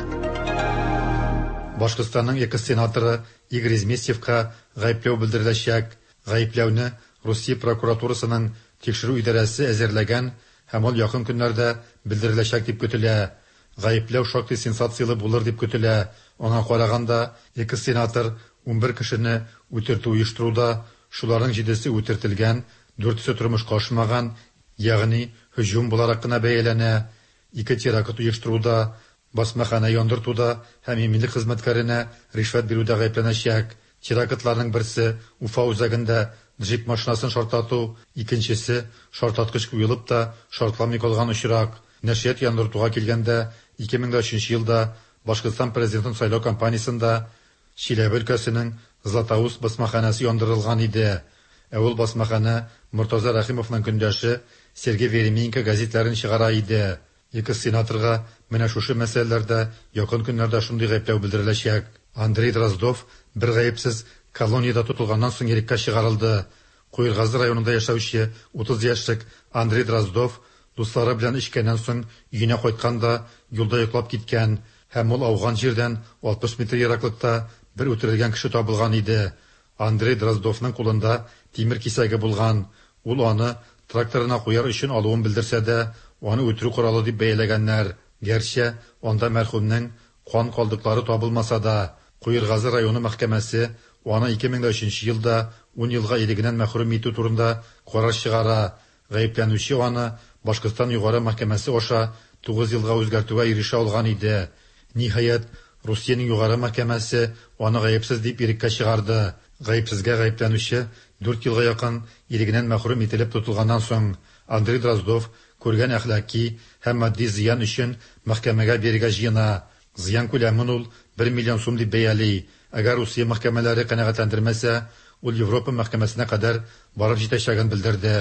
Башкортстанның екі сенаторы Игорь Изместьевка гаепләү белдереләчәк. Гаепләүне Русия прокуратурасының тикшерү идарәсе әзерләгән һәм ул якын көннәрдә белдереләчәк дип көтелә. Гаепләү шактый сенсациялы булыр дип көтелә. Аңа караганда, екі сенатор 11 кешене үтертү оештыруда, шуларның 7-се үтертелгән, 4-се тормышка ашмаган, ягъни һөҗүм буларак кына бәяләнә. 2 теракт оештыруда, басмахана яндыртуда һәм иминлек хезмәткәренә ришвәт бирүдә гаепләнәчәк. Терактларның берсе Уфа үзәгендә джип машинасын шартату, икенчесе шартаткыч куелып та шартламый калган очрак. Нәшрият яндыртуга килгәндә 2003 елда Башкортстан президентын сайлау кампаниясында Чиләбе өлкәсенең Златоуст басмаханасы яндырылган иде. Ул басмахана Муртаза Рахимовның көндәше Сергей Веременко газетларын чыгара иде. Екі сенаторга менә шушы мәсьәләләрдә якын көннәрдә шундый гаепләү белдереләчәк. Андрей Дроздов бер гаепсез колониядә тотылганнан соң иреккә чыгарылды. Куйыргазы районында яшәүче 30 яшьлек Андрей Дроздов дуслары белән эчкәннән соң өенә кайтканда юлда йоклап киткән һәм ул ауган җирдән 60 метр ераклыкта бер үтерелгән кеше табылган иде. Андрей Дроздовның кулында тимер кисәге булган. Ул аны тракторына куяр өчен алуын белдерсә дә, аны үтерү коралы дип бәяләгәннәр. Гәрчә, анда мәрхүмнең кан калдыклары табылмаса да, Куйыргазы районы мәхкәмәсе аны 2003 елда 10 елга ирегеннән мәхрүм итү турында карар чыгара. Гаепләнүче аны Башкортстан югары мәхкәмәсе аша 9 елга үзгәртүгә ирешә алган иде. Ниһаять, Русиянең югары мәхкәмәсе аны гаепсез дип иреккә чыгарды. Гаепсезгә гаепләнүче 4 елга якын ирегеннән мәхрүм ителеп тотылганнан соң Андрей Дроздов күргән әхлаки һәм матди зыян өчен мәхкәмәгә бирергә җыена. Зыян күләмен ул 1 миллион сум дип бәяли. Әгәр Русия мәхкәмәләре канәгатьләндермәсә, ул Европа мәхкәмәсенә кадәр барып җитәчәген белдерде.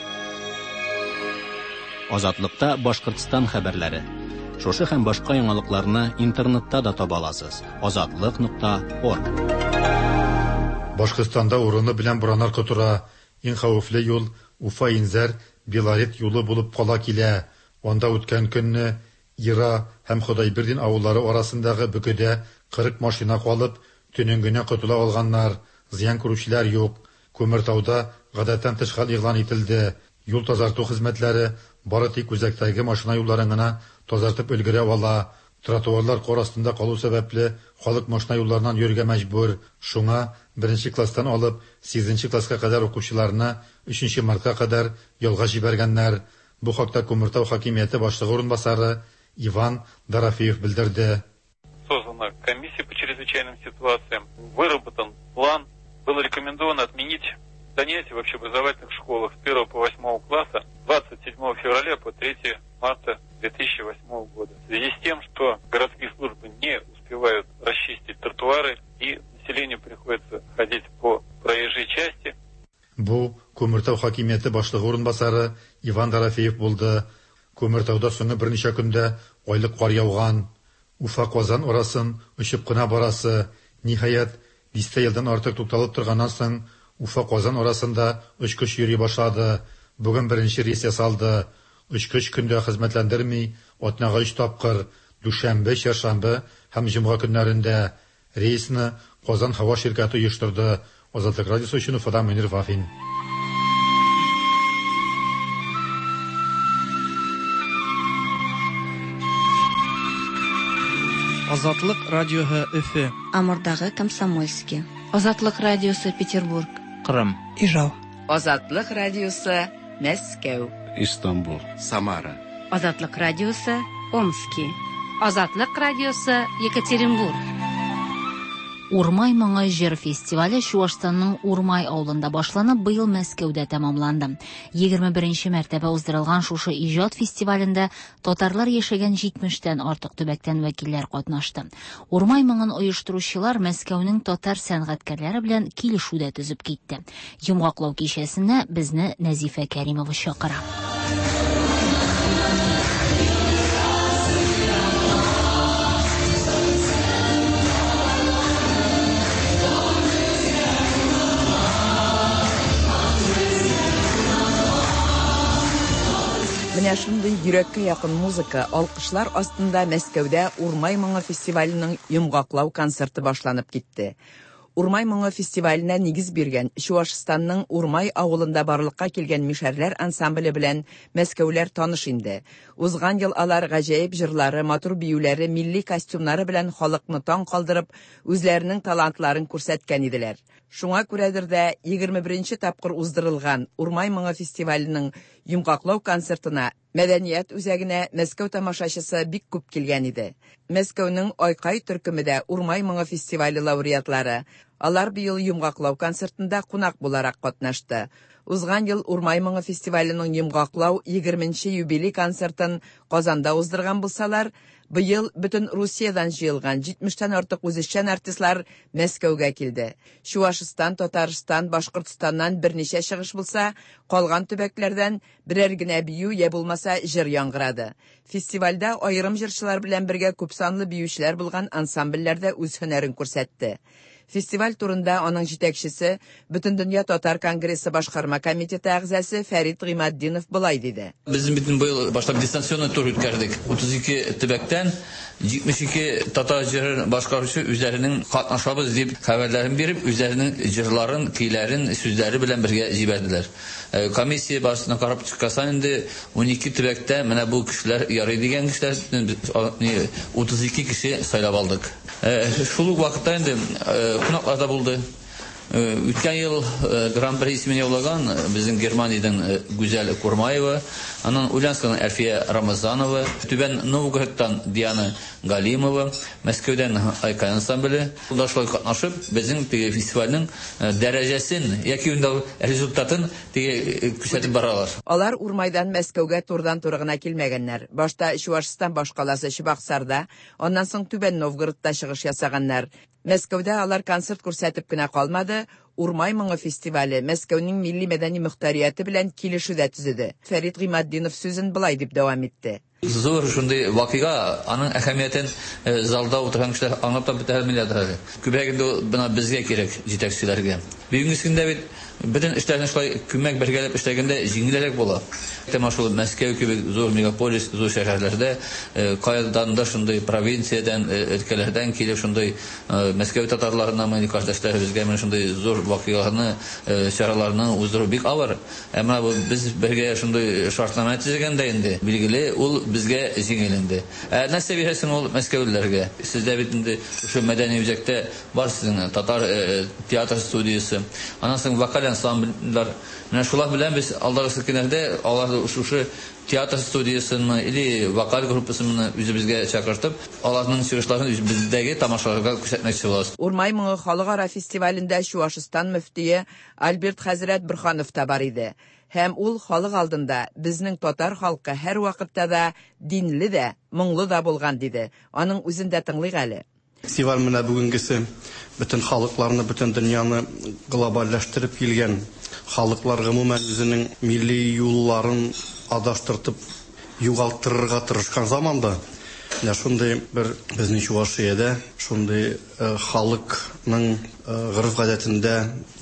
Азатлыкта Башкортстан хәбәрләре. Шушы һәм башка яңалыкларны интернетта да таба аласыз. Azatlyk.org. Башкортстанда урыны белән буранар котыра. Иң хәвефле юл Уфа-Инзар Белорет юлы булып кала килә. Анда үткән көнне Ира һәм Худайбердин авыллары арасындагы бөкедә 40 машина калып, төнен генә котыла алганнар. Зыян күрүчеләр юк. Күмертауда гадәттән тыш хәл игълан ителде. Юл тазарту хезмәтләре бары тик үзәктәге машина юлларын гына тазартып өлгерә ала. Тротуарлар кар астында калу сәбәпле халык машина юлларыннан йөрергә мәҗбүр. Шуңа 1 класстан алып 8 класска кадәр укучыларны 3 мартка кадәр ялга җибәргәннәр. Бу хакта Күмертау хакимияте башлыгы урынбасары Иван Дорофеев білдірді. Создана комиссия по чрезвычайным ситуациям. Выработан план. Было рекомендовано отменить занятия в общеобразовательных школах с 1 по 8 класса 27 февраля по 3 марта 2008 года. В связи с тем, что городские службы не успевают расчистить тротуары и населению приходится ходить по проезжей части. Бу Күмертау хакимияте башлыгы урынбасары Иван Дорофеев булды. Күмертауда соңгы берничә көндә айлык кар яуган. Уфа-Казан арасын очып кына барасы. Ниһаять, 5 елдан артык тукталып торганнан соң Уфа-Казан арасында очкыч йөри башлады. Бүген беренче рейс ясалды. Очкыч көндә хезмәтләндерми, атнага 3 тапкыр, дүшәмбе, чаршамбы һәм җомга көннәрендә рейсны Казан һава ширкәте оештырды. Азатлык радиосы өчен Уфадан Мөнир Вафин. Азатлык радиоһы Өфе. Амурдагы Комсомольский. Азатлык радиосы Петербург. Кырым. Ижау. Азатлык радиосы Мәскәү. Истанбул. Самара. Азатлык радиосы Омский. Азатлык радиосы Екатеринбург. Урмай моңы җыр фестивале Чуашстанның Урмай авылында башланып, быел Мәскәүдә тәмамланды. 21-нче мәртәбә уздырылган шушы иҗат фестивалендә татарлар яшәгән 70-тән артык төбәктән вәкилләр катнашты. Урмай моңын оештыручылар Мәскәүнең татар сәнгатькәрләре белән килешүдә төзеп китте. Йомгаклау кичәсенә безне Нәзифә Кәримова чакыра. Менә шундый йөрәккә якын музыка, алкышлар астында Мәскәүдә Урмай моңы фестиваленең йомгаклау концерты башланып китте. Урмай моңы фестиваленә нигез биргән Чуашстанның Урмай авылында барлыкка килгән мишәрләр ансамбле белән мәскәүләр таныш инде. Узган ел алар гаҗәеп җырлары, матур биюләре, милли костюмнары белән халыкны таң калдырып, үзләренең талантларын күрсәткән иделәр. Шуңа күрәдер дә 21-нче тапкыр уздырылган Урмай моңы фестиваленең йомгаклау концертына мәдәният үзәгенә Мәскәү тамашачысы бик күп килгән иде. Мәскәүнең Айкай төркемендә Урмай моңы фестивале лауреатлары алар быел йомгаклау концертында кунак буларак катнашты. Узган ел Урмай моңы фестиваленең йомгаклау 20-нче юбилей концертын Казанда уздырган булсалар, быел бөтен Русиядан җыелган 70-тән артык үзешчән артистлар Мәскәүгә килде. Чуашстан, Татарстан, Башкортстаннан берничә чыгыш булса, калган төбәкләрдән берәр генә бию я булмаса җыр яңгырады. Фестивальдә аерым җырчылар белән бергә күпсанлы биючеләр булган ансамбльләр дә үз һөнәрен күрсәтте. Фестиваль турында аның җитәкчесе, Бөтендөнья татар конгрессы башкарма комитеты әгъзасы Фәрит Гыймаддинов булай диде. Без битен быел башлап дистанционный тур үткәрдек. 32 төбәктән 72 татар җырын башкаручы үзләренең катнашабыз дип хәбәрләрен биреп, үзләренең җырларын, көйләрен, сүзләре белән бергә җибәрделәр. Комиссия башына карап чыккан инде 12 төбәктә менә бу кешеләр ярый дигән кешеләр 32 кеше сайлап алдык. Шул ук вакытта инде кунаклар да булды. Үткән ел Гран-при исемен яулаган безнең Германиядән Гүзәл Курмаева, аннан Ульяновскадан Әлфия Рамазанова, Түбән Новгородтан Диана Галимова, Мәскәүдән Айкай ансамбле. Шулай катнашып, безнең фестивальнең дәрәҗәсен яки результатын күрсәтеп баралар. Алар Урмайдан Мәскәүгә турдан-туры гына килмәгәннәр. Башта Чуашстан башкаласы Чыбаксарда, аннан соң Түбән Новгородта чыгыш ясаганнар. Мәскәүдә алар концерт күрсәтеп кенә калмады, Урмай моңы фестивале Мәскәүнең милли мәдәни мөхтәрияте белән килешүдә төзеде. Фәрит Гыймаддинов сүзен булай дип дәвам итте. Зур шундый вакыйга, аның әһәмиятен залда утырган кешеләр аңлап та бетә алмыйлар. Күбрәгендә бына безгә кирәк җитәкчеләргә. Бүгенге көндә бит бөтен эшләрне шулай күмәк бергәләп эшләгәндә җиңелрәк була. Тәмашул Мәскәү кебек зур мегаполис, зур шәһәрләрдә кайдан да шундый провинциядән, өлкәләрдән килеп шундый Мәскәү татарларына менә кардәшләребезгә менә шундый зур вакыйгаларны, чараларны уздыру бик авыр. Әмма без бергә шундый шартлама төзегәндә инде билгеле ул безгә җиңел инде. Нәрсә бирәсең ул Мәскәүлеләргә? Сездә бит инде шу мәдәни үзәктә бар сезнең татар театр студиясе. Аннан соң вокаль ансамбльләр. Менә шулар белән без алдагы көннәрдә аларны шушы театр студиясын или вокаль группасын үзебезгә чакыртып, аларның чыгышларын бездәге тамашаларга күрсәтмәкче булабыз. Урмай моңы халыкара фестивалендә Чуашстан мөфтие Альберт Хәзрәт Бөрханов та бар иде. Һәм ул халык алдында безнең татар халкы һәр вакытта да динле дә, моңлы да булган диде. Аның үзендә тыңлыйк әле. Фестиваль менә бүгенгесе бөтен халыкларны, бөтен дөньяны глобальләштереп килгән. Халыклар гомумән үзенең милли юлларын адаштыртып югалтырырга тырышкан заманда, шундый бер безнең Чувашиядә шундый халыкның гырыф гадәтендә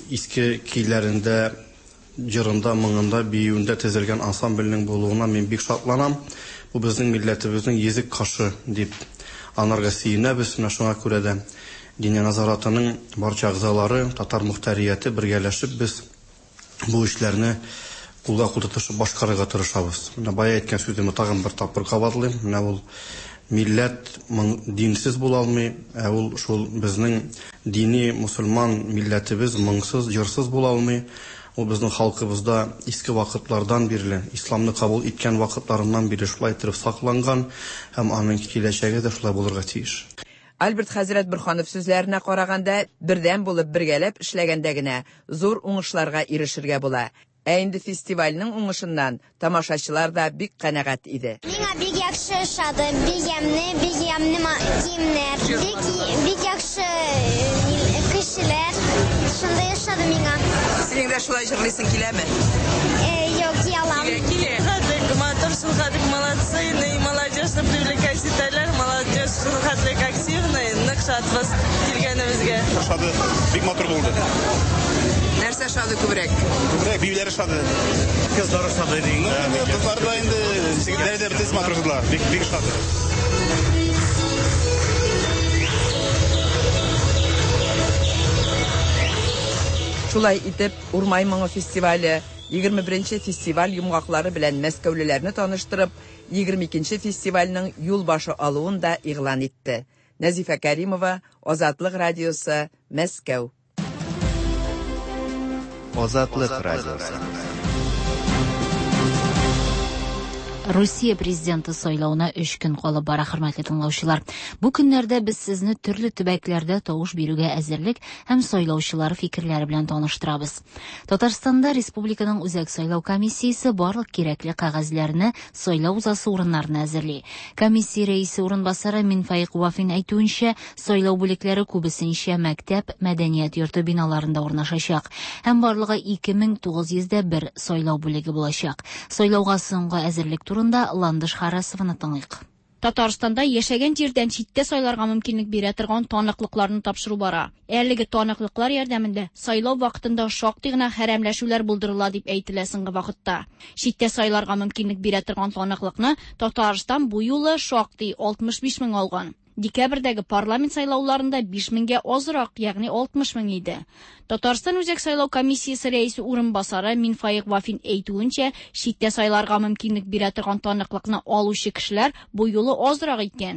иске көйләрендә, җырында, моңында, биюендә төзелгән ансамбльнең булуына мин бик шатланам. Бу безнең милләтебезнең язык кашы дип анарга сөенәбез. Менә шуңа күрә дә Диния назаратының барча әгъзалары, татар мөхтәрияте бергәләшеп без бу эшләрне кулга култытышып башкарырга тырышабыз. Менә бая әйткән сүземне тагын бер тапкыр кабатлыйм. Менә ул милләт динсез була алмый, ул шул безнең дини мусульман милләтебез моңсыз, җырсыз була алмый. Ул безнең халкыбызда иске вакытлардан бирле, исламны кабул иткән вакытларыннан бирле шулай итеп сакланган һәм аның киләчәге дә шулай булырга тиеш. Альберт Хәзрәт Борханов сүзләренә караганда, бердәм булып бергәләп эшләгәндә генә зур уңышларга ирешергә була. Ә инде фестивальнең уңышыннан тамашачылар да бик канәгать иде. Миңа бик яхшы шады, бик ямны киемнәр, бик яхшы кешеләр. Шунда яшады миңа. Синең дә шулай җырлыйсың киләме? Юк, ялам. Килә. Хадык, молодцы, молодежь привлекательная, молодежь хәтлек активная, нык шатбыз килгәнебезгә. Шады, бик матур булды. Нәрсә шады күбрәк? Күбрәк биюләре шады. Кызлары шады диң. Кызлар да инде сигезләрдә бит матурлар, бик шады. Шулай итеп, Урмай моңы фестивале 21-нче фестиваль йомгаклары белән мәскәүлеләрне таныштырып, 22-нче фестивальнең юл башы алуын да игълан итте. Назифа Кәримова, Азатлык радиосы, Мәскәү. Азатлык радиосы. Россия президенты сайлауына 3 көн калып бара, хөрмәтле тыңлаучылар. Бу көннәрдә без сезне төрле төбәкләрдә тавыш бирүгә әзерлек һәм сайлаучылар фикерләре белән таныштырабыз. Татарстанда республиканың үзәк сайлау комиссиясе барлык кирәкле кагазьләрне сайлау узасы урыннарына әзерли. Комиссия рәисе урынбасары Минфаик Вафин әйтүенчә, сайлау бүлекләре күбесенчә мәктәп, мәдәният йорты биналарында урнашачак һәм барлыгы 2901 сайлау бүлеге булачак. Сайлауга соңгы әзерлек турында Ландыш Харасованы тыңлыйк. Татарстанда яшәгән җирдән читтә сайларга мөмкинлек бирә торган таныклыкларны тапшыру бара. Әлеге таныклыклар ярдәмендә сайлау вакытында шактый гына хәрәмләшүләр булдырыла дип әйтелә соңгы вакытта. Читтә сайларга мөмкинлек бирә торган таныклыкны Татарстан бу юлы шактый 65 мең алган. Декабрьдәге парламент сайлауларында 5 меңгә азрак, ягъни 60 мең иде. Татарстан үзәк сайлау комиссиясе рәисе урынбасары Минфаик Вафин әйтүенчә, читтә сайларга мөмкинлек бирә торган таныклыкны алучы кешеләр бу юлы азрак икән.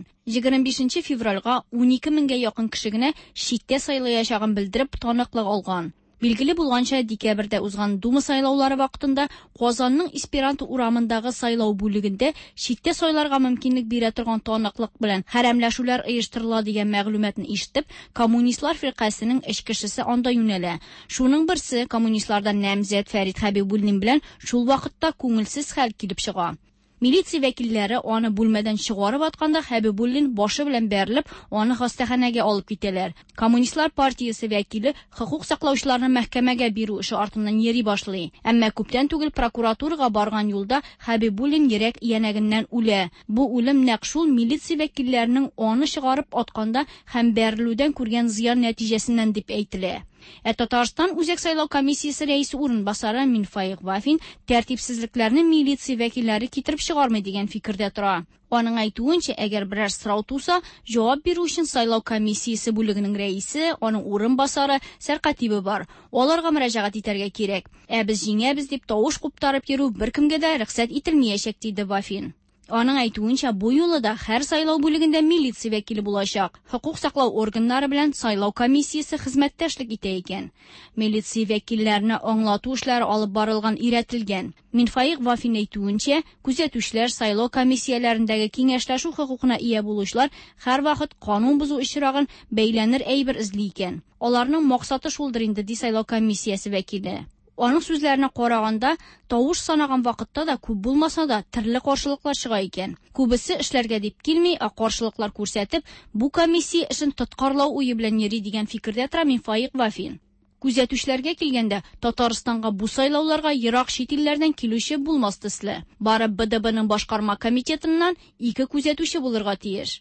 25 февральгә 12 меңгә якын кеше генә читтә сайлаячагын белдереп таныклык алган. Билгеле булганча, декабрьдә узган Дума сайлаулары вакытында Казанның Эсперанто урамындагы сайлау бүлегендә читтә сайларга мөмкинлек бирә торган таныклык белән хәрәмләшүләр оештырыла дигән мәгълүматны ишетеп, коммунистлар фиркасының эш кешесе анда юнәлә. Шуның берсе коммунистлардан Нәмзәт Фәрит Хәбибуллин белән шул вакытта күңелсез хәл килеп чыга. Милиция вәкилләре аны бүлмәдән чыгарып атканда Хәбибуллин башы белән бәрелеп, аны хастаханәгә алып китәләр. Коммунистлар партиясе вәкиле хокук саклаучыларны мәхкәмәгә бирү эше артыннан йөри башлый. Әмма күптән түгел прокуратурага барган юлда Хәбибуллин йөрәк янәгеннән үлә. Бу үлем нәкъ шул милиция вәкилләренең аны чыгарып атканда һәм бәрелүдән күргән зыян нәтиҗәсеннән дип әйтелә. Татарстан үзәк сайлау комиссиясе рәисе урынбасары Минфаик Вафин тәртипсезлекләрне милиция вәкилләре китереп чыгармый дигән фикердә тора. Аның әйтүенчә, әгәр берәр сорау туса, җавап бирү өчен сайлау комиссиясе бүлегенең рәисе, аның урынбасары Сәркатибы бар. Аларга мөрәҗәгать итәргә кирәк. Без җиңәбез дип тавыш куптарып йөрү беркемгә дә рөхсәт ителмәячәк, диде Вафин. Аның әйтүенчә, бу юлы да һәр сайлау бүлегендә милиция вәкиле булачак. Хокук саклау органнары белән сайлау комиссиясе хезмәттәшлек итә икән. Милиция вәкилләренә аңлату эшләре алып барылган, өйрәтелгән. Минфаик Вафин әйтүенчә, күзәтүчләр сайлау комиссияләрендәге киңәшләшү хокукына ия булучылар һәрвакыт канун бозу очрагын бәйләнер әйбер эзли икән. Аларның максаты шулдыр инде, ди сайлау комиссиясе вәкиле. Аның сүзләренә караганда, тавыш санаган вакытта да күп булмаса да төрле каршылыклар чыга икән. Күбесе эшләргә дип килми, каршылыклар күрсәтеп, бу комиссия эшен тоткарлау уе белән йөри дигән фикердә тора Минфаик Вафин. Күзәтүчләргә килгәндә, Татарстанга бу сайлауларга ерак чит илләрдән килүче булмас төсле. Бары БДБның башкарма комитетыннан 2 күзәтүче булырга тиеш.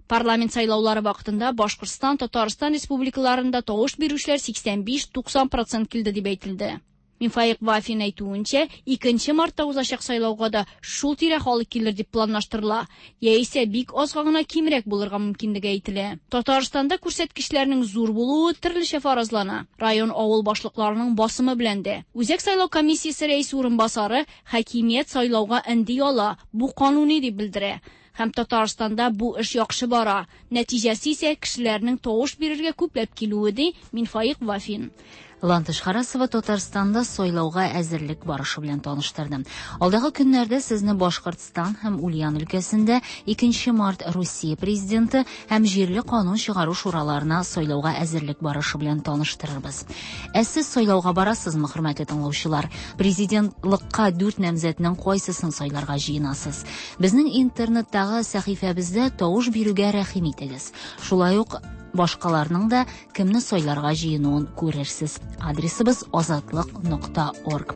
Парламент сайлаулары вакытында Башкортстан, Татарстан республикаларында тавыш бирүчеләр 85-90% килде дип әйтелде. Минфаик Вафин әйтүенчә, 2 мартта узачак сайлауга да шул тирә халык килер дип планлаштырыла. Яисә бик аз гына кимрәк булырга мөмкинлеге әйтелә. Татарстанда күрсәткечләрнең зур булуы төрлечә фаразлана. Район авыл башлыкларының басымы белән дә. Үзәк сайлау комиссиясе рәис урынбасары хакимият сайлауга инди ала. Бу кануни дип белдерә. Һәм Татарстанда бу эш яхшы бара. Нәтиҗәсе исә кешеләрнең тавыш бирергә күпләп килүе ди Минфаик Вафин. Лантыш Харасова Татарстанда сайлауга әзерлек барышы белән таныштырды. Алдагы көннәрдә сезне Башкортстан һәм Ульян өлкәсендә 2 март Русия президенты һәм җирле канун чыгару шураларына сайлауга әзерлек барышы белән таныштырырбыз. Сез сайлауга барасызмы, хөрмәтле тыңлаучылар? Президентлыкка 4 намзәтнең кайсысын сайларга җыенасыз? Безнең интернеттагы сәхифәбездә тавыш бирүгә рәхим итегез. Шулай ук башкаларның да кемне сайларга җыенуын күрерсез. Адресыбыз azatlyk.org.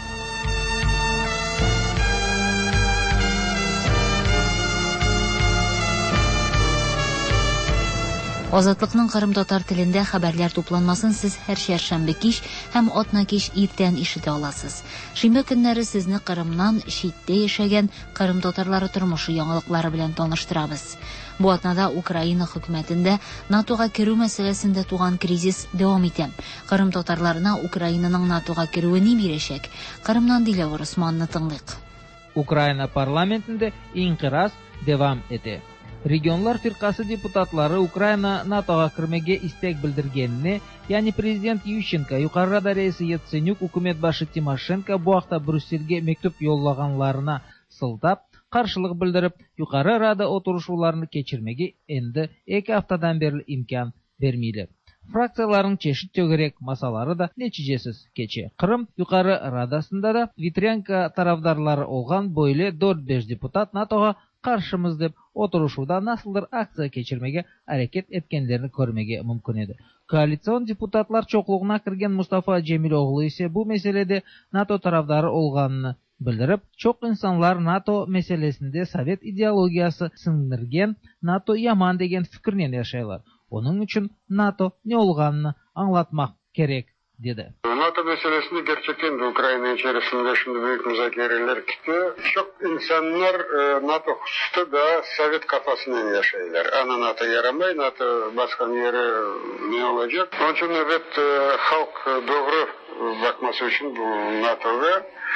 Азатлыкның Кырым татар телендә хәбәрләр тупланмасын сез һәр шәршәмбе кич һәм атна кич иртән ишетә аласыз. Шимбә көннәре сезне Кырымнан читтә яшәгән Кырым татарлары тормышы яңалыклары белән таныштырабыз. Бу атнада Украина хөкүмәтендә НАТОга керү мәсьәләсендә туган кризис дәвам итә. Кырым татарларына Украинаның НАТОга керүе ни бирәчәк? Кырымнан Диләвар Усманны тыңлыйк. Украина парламентында инкираз дәвам итә. Регионлар фиркасы депутатлары Украина НАТОга кирмәгә истәк белдергәнне, ягъни президент Ющенко, юқары Рада рәисе Яценюк, үкімет башы Тимошенко бу вакытта Брюссельгә мектуб юллаганларына сылтап, каршылык белдереп, юқары Рада отырышуларны кечирмәгә инде 2 хафтадан бері имкан бермиләр. Фракцияларның чешит төгерек масалары да нәтиҗәсез кечә. Кырым юқары Радасында да Витренко тарафдарлары олган бойлы 4-5 депутат НАТОга каршымыз дип отырышуда насылдыр акция кечирмәгә әрәкәт эткәннәрне күрмәгә мөмкин иде. Коалицион депутатлар чоклыгына кергән Мустафа Җәмил оглы исә бу мәсьәләдә НАТО тарафдары олганны белдереп, чок инсанлар НАТО мәсьәләсендә совет идеологиясы сеңдергән, НАТО яман дигән фикернән яшайлар. Onun için NATO ne olganını anlatmak gerek dedi. NATO meselesini gerçekten de Ukrayna içerisinde şimdi büyük müzakereler gitti. Çok insanlar NATO hususta da Sovet kafasından yaşayırlar. Ana NATO yaramay, NATO başka yere ne olacak? Onun için evet halk doğru bakması için bu NATO'ya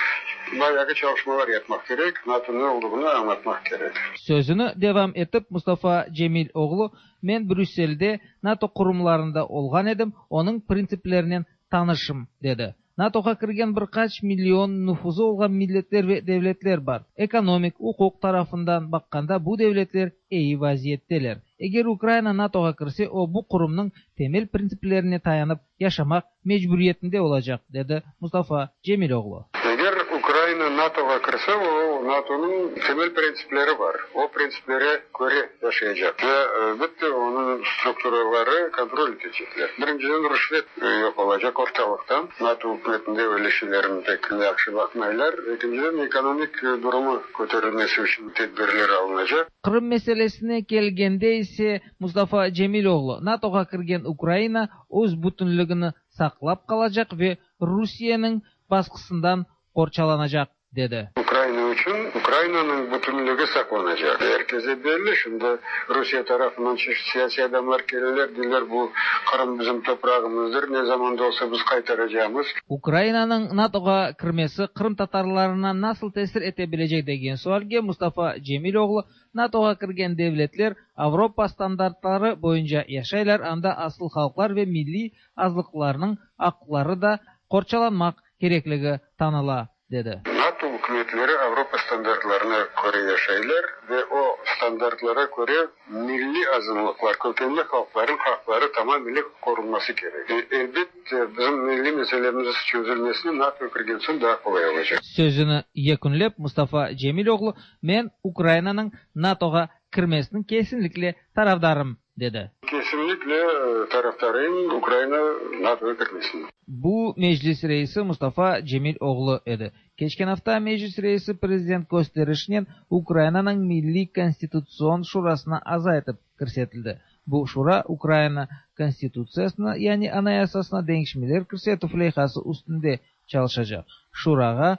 bayağı çalışmalar yapmak gerek. NATO ne olduğunu anlatmak gerek. Sözünü devam etip Mustafa Cemil oğlu, men Brüssel'de NATO kurumlarında olgan edim, onun prinsiplerinin tanışım dedi. NATO'ga kirgen birkaç milyon nüfuzu olgan milletler ve devletler var. Ekonomik, hukuk tarafından bakkanda bu devletler iyi vaziyetteler. Eğer Ukrayna NATO'ga kirse, o bu kurumның temel prinsiplerine dayanıp yaşamak mecburiyetinde olacak dedi Mustafa Cemiloğlu. Eğer Ukrayna NATO'ga kirse, o NATO'nun temel prensipleri var. O prensiplere göre yaşayacak ve bitti onun strukturaları kontrol edecekler. Birinciden rüşvet yok olacak ortalıktan. NATO hükümetinde öyle şeylerin pek yakşı bakmaylar. İkinciden ekonomik durumu kötürülmesi için tedbirler alınacak. Kırım meselesine gelgende ise Mustafa Cemiloğlu, NATO'ga kirgen Ukrayna öz bütünlüğünü saklap kalacak ve Rusya'nın baskısından korçalanacak dedi. Ukrayna için Ukrayna'nın bütünlüğü saklanacak. Herkese belli. Şimdi Rusya tarafından çeşitli siyasi adamlar gelirler, diyorlar bu Kırım bizim toprağımızdır. Ne zaman da olsa biz kaytaracağımız. Ukrayna'nın NATO'ga kirmesi Kırım Tatarlarına nasıl tesir edebilecek degen sualga Mustafa Cemiloğlu, NATO'ga kirgen devletler Avrupa standartları boyunca yaşaylar, anda asıl halklar ve milli azlıklarının hakları da korçalanmak gerekligi tanıla dedi. NATO hükümetleri Avrupa standartlarına göre yaşaylar ve o standartlara göre milli azınlıklar, kökenli halkların hakları tamamıyla korunması gerek. Elbette bizim milli meselemiz çözülmesini NATO kirgensin daha kolay olacak. Sözünü yekunlep Mustafa Cemiloğlu, men Ukrayna'nın NATO'ga kirmesinin kesinlikle tarafdarım dedi. Kesinlikle taraftarıyım Ukrayna NATO'ya girmesin. Bu meclis reisi Mustafa Cemil oğlu edi. Geçen hafta meclis reisi Prezident gösterişinен Ukrayna'nın Milli Konstitutsion Şurasına aza etip kirsetildi. Bu şura Ukrayna konstitutsiyasına yani anayasasına değişmeler kirsetip leyhası üstünde çalışacak. Şuraga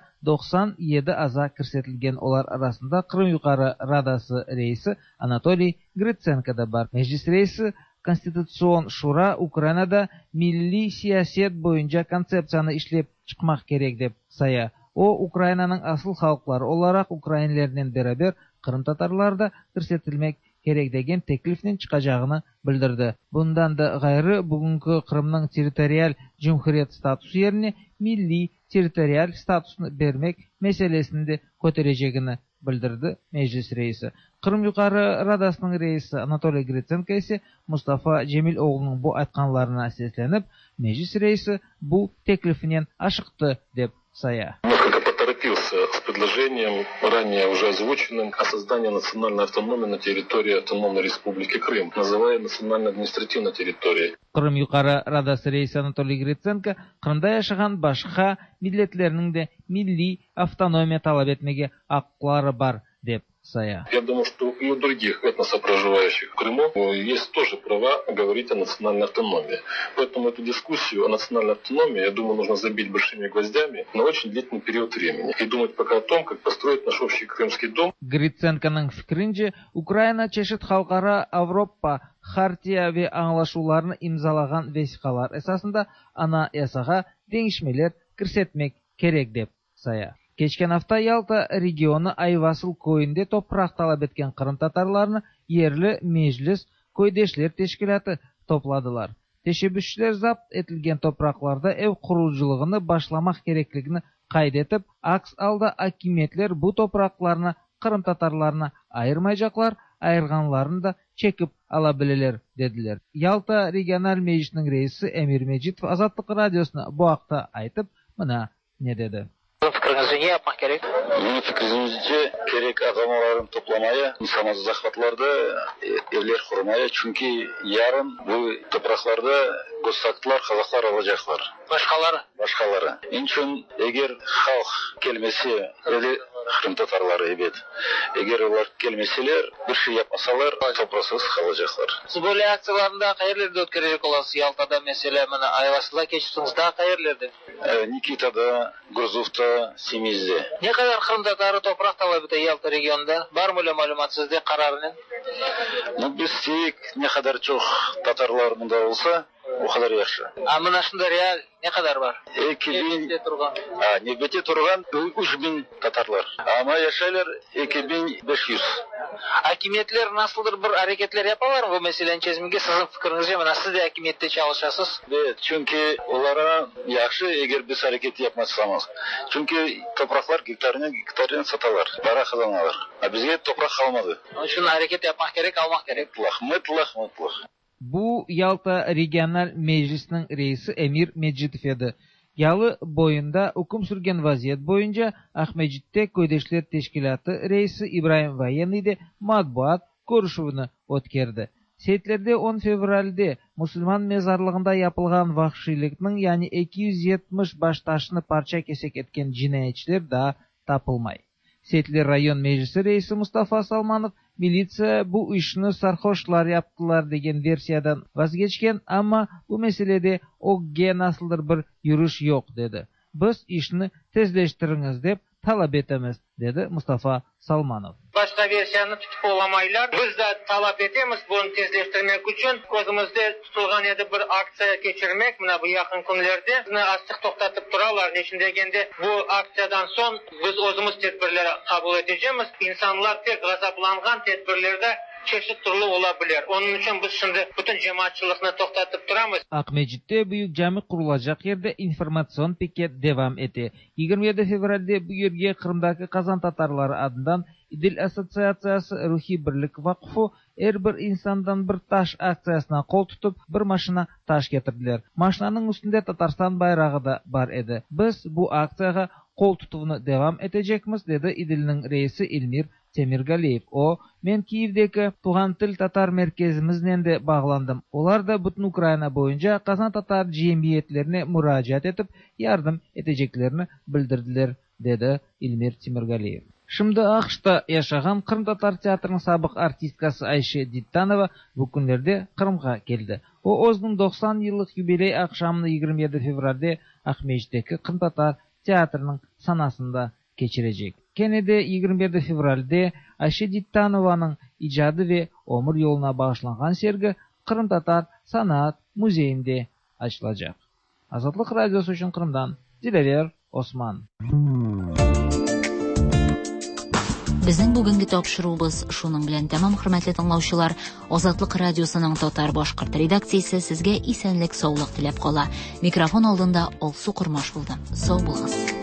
97 aza kirsetilgen olar arasında Kırım Yukarı Radası reisi Anatoliy Gritsenko da var. Meclis reisi Konstitutsion Şura Ukrayna'da milli siyaset boyunca konsepsiyonu işlep çıkmak gerek dep saya. O Ukrayna'nın asıl halkları olarak Ukraynalılarla beraber Kırım Tatarları da kirsetilmek gerek degen teklifinin çıkacağını bildirdi. Bundan da gayrı bugünkü Kırım'ın territorial cumhuriyet statusu yerine milli territorial statusunu vermek meselesini de kotaracağını bildirdi meclis reisi. Kırım Yukarı Radasının reisi Anatoliy Gritsenko ise Mustafa Cemil oğlunun bu aytkanlarına seslenip meclis reisi bu teklifinen aşıktı dep saya. Поторопился с предложением, ранее уже озвученным, о создании национальной автономии на территории Автономной Республики Крым, называя национально-административной территорией. Kırım Yukarı Radası reisi Anatoliy Gritsenko, Kırım'da yaşayan başka milletlerinin de milli автономия talep etmege hakları var dep saya. Я думаю, что и у других этносов, проживающих в Крыму, есть тоже права говорить о национальной автономии. Поэтому эту дискуссию о национальной автономии, я думаю, нужно забить большими гвоздями на очень длительный период времени и думать пока о том, как построить наш общий крымский дом. Gritsenko'nun fikrince, Ukrayna çeşit halkara Avrupa Hartiya ve anlaşularını imzalagan vesikalar esasında ana yasaga değişmeler kirsetmek gerek dep saya. Geçen hafta Yalta regionu Ayvasıl koyunda toprak talep etken Kırım Tatarlarını yerli meclis koydeşler teşkilatı topladılar. Teşebbüsçüler zapt etilgen topraklarda ev kuruculuğunu başlamak gerekligini kaydetip, aks alda hakimiyetler bu topraklarını Kırım Tatarlarına ayırmayacaklar, ayırganlarını da çekip alabilirler dediler. Yalta regional meclisinin reisi Emir Mecitov Azatlık Radyosuna bu haqda aytıp, buna ne dedi? Fikrinizi ne yapmak gerek? Benim fikrimizce gerek adamların toplamaya, insanları захватларда evler kurmaya. Çünkü yarın bu topraklarda Gosaklar, Kazaklar alacaklar. Başkaları. İnçin eğer halk gelmesi, öyle Kırım Tatarları evet. Eğer onlar gelmeseler, bir şey yapmasalar topraksız kalacaklar. Siz böyle aksiyalarında hayırlarda ötkürerek olasınız. Yaltada mesela Ayvası'la geçirsiniz daha hayırlarda. Nikita'da, Gruzov'da, Semiz'de. Ne kadar Kırım Tatarı toprak talep ediyor Yalta regionda? Var mı öyle malumat sizde kararının? Biz tek ne kadar çok Tatarlar bunda olsa o kadar yaxşı. Ama şunda real ne kadar var? 2000 Nebete turgan 3000 Tatarlar. Ama yaşaylar 2500. Hakimiyetler nasıldır bir hareketler yaparlar mı bu meselenin çözümüne? Sizin fikrinizce mi? Nasıl da hakimiyette çalışasınız? Evet, çünkü onlara yaxşı eğer biz hareket yapmazsanız. Çünkü topraklar gektarını satarlar, para kazanırlar. Bizge toprak kalmadı. Onun için hareket yapmak gerek, almak gerek. Mutlak. Bu Yalta Regional Meclisinin reisi Emir Mecitov edi. Yalı boyunda hukum sürgen vaziyet boyunca Ahmedjit'te Koydeşler Teşkilatı reisi İbrahim Vayenli de matbuat görüşüvünü ötkerdi. Seytlerde 10 fevralde Müslüman mezarlığında yapılgan vahşiliknin yani 270 baş taşını parça kesek etken cinayetçiler daha tapılmay. Seytli Rayon Meclisi reisi Mustafa Salmanov militsiya bu işini sarhoşlar yaptılar degen versiyadan vazgeçken ama bu meselede o'gge nasıldır bir yürüyüş yok dedi. Biz işini tezleştiriniz dep talep etemiz dedi Mustafa Salmanov. Başka versiyanı tutup olamaylar. Biz de talep etemiz bunu tezleştirmek için. Gözümüzde tutulgan edi bir aksiya geçirmek. Buna bu yakın günlerde açlık toktatıp duralar. Neçin degende bu aksiyadan son biz özümüz tedbirleri kabul edeceğiz. İnsanlar pek gazaplangan tedbirlerde çeşit türlü olabilir. Onun için biz şimdi bütün cemaatçılıkını toktatıp duramız. Akmejit'te büyük cami kurulacak yerde informasyon piket devam etti. 27 fevralde bu yerge Kırım'daki Kazan Tatarları adından İdil Asosiyatsiyasi Ruhi Birlik Vakfı her bir insandan bir taş aksiyasına kol tutup bir maşına taş getirdiler. Maşinanın üstünde Tatarstan bayrağı da var edi. Biz bu aksiyaga kol tutuvunu devam edecekmiz dedi İdil'nin reisi İlmir Темиргалиев. Мен Киевдегі туған тил татар мерkezimizden de bağlandım. Олар да бүтін Украина бойынша Қазан татар жемиетлеріне müracaat etip yardım edeceklerini bildirdiler, dedi İlmir Темиргалиев. Şimdi Ақшта yaşagan Қырым татар театрының сабық артисткасы Айше Диттанова bu günlerde Қырымға келді. Өзінің 90 yıllık юбилей akşamını 27 fevralde Ақмешіттегі Қырым татар театрының санасында geçirecek. Gene de 21 fevralde Ayşe Dittanovanың icadı ve ömür yoluna bağışlanған sergi Қырым татар sanat muzeyinde açılacak. Azatlık Radyosu үшін Қырымдан Dilawar Osman. Безнең бүгенге тапшыруыбыз шуның белән тәмам, хөрмәтле тыңлаучылар. Азатлык радиосының татар башкорт редакциясе сезгә исәнлек, саулык теләп кала. Микрофон алдында Алсу Курмаш булды. Сау булыгыз.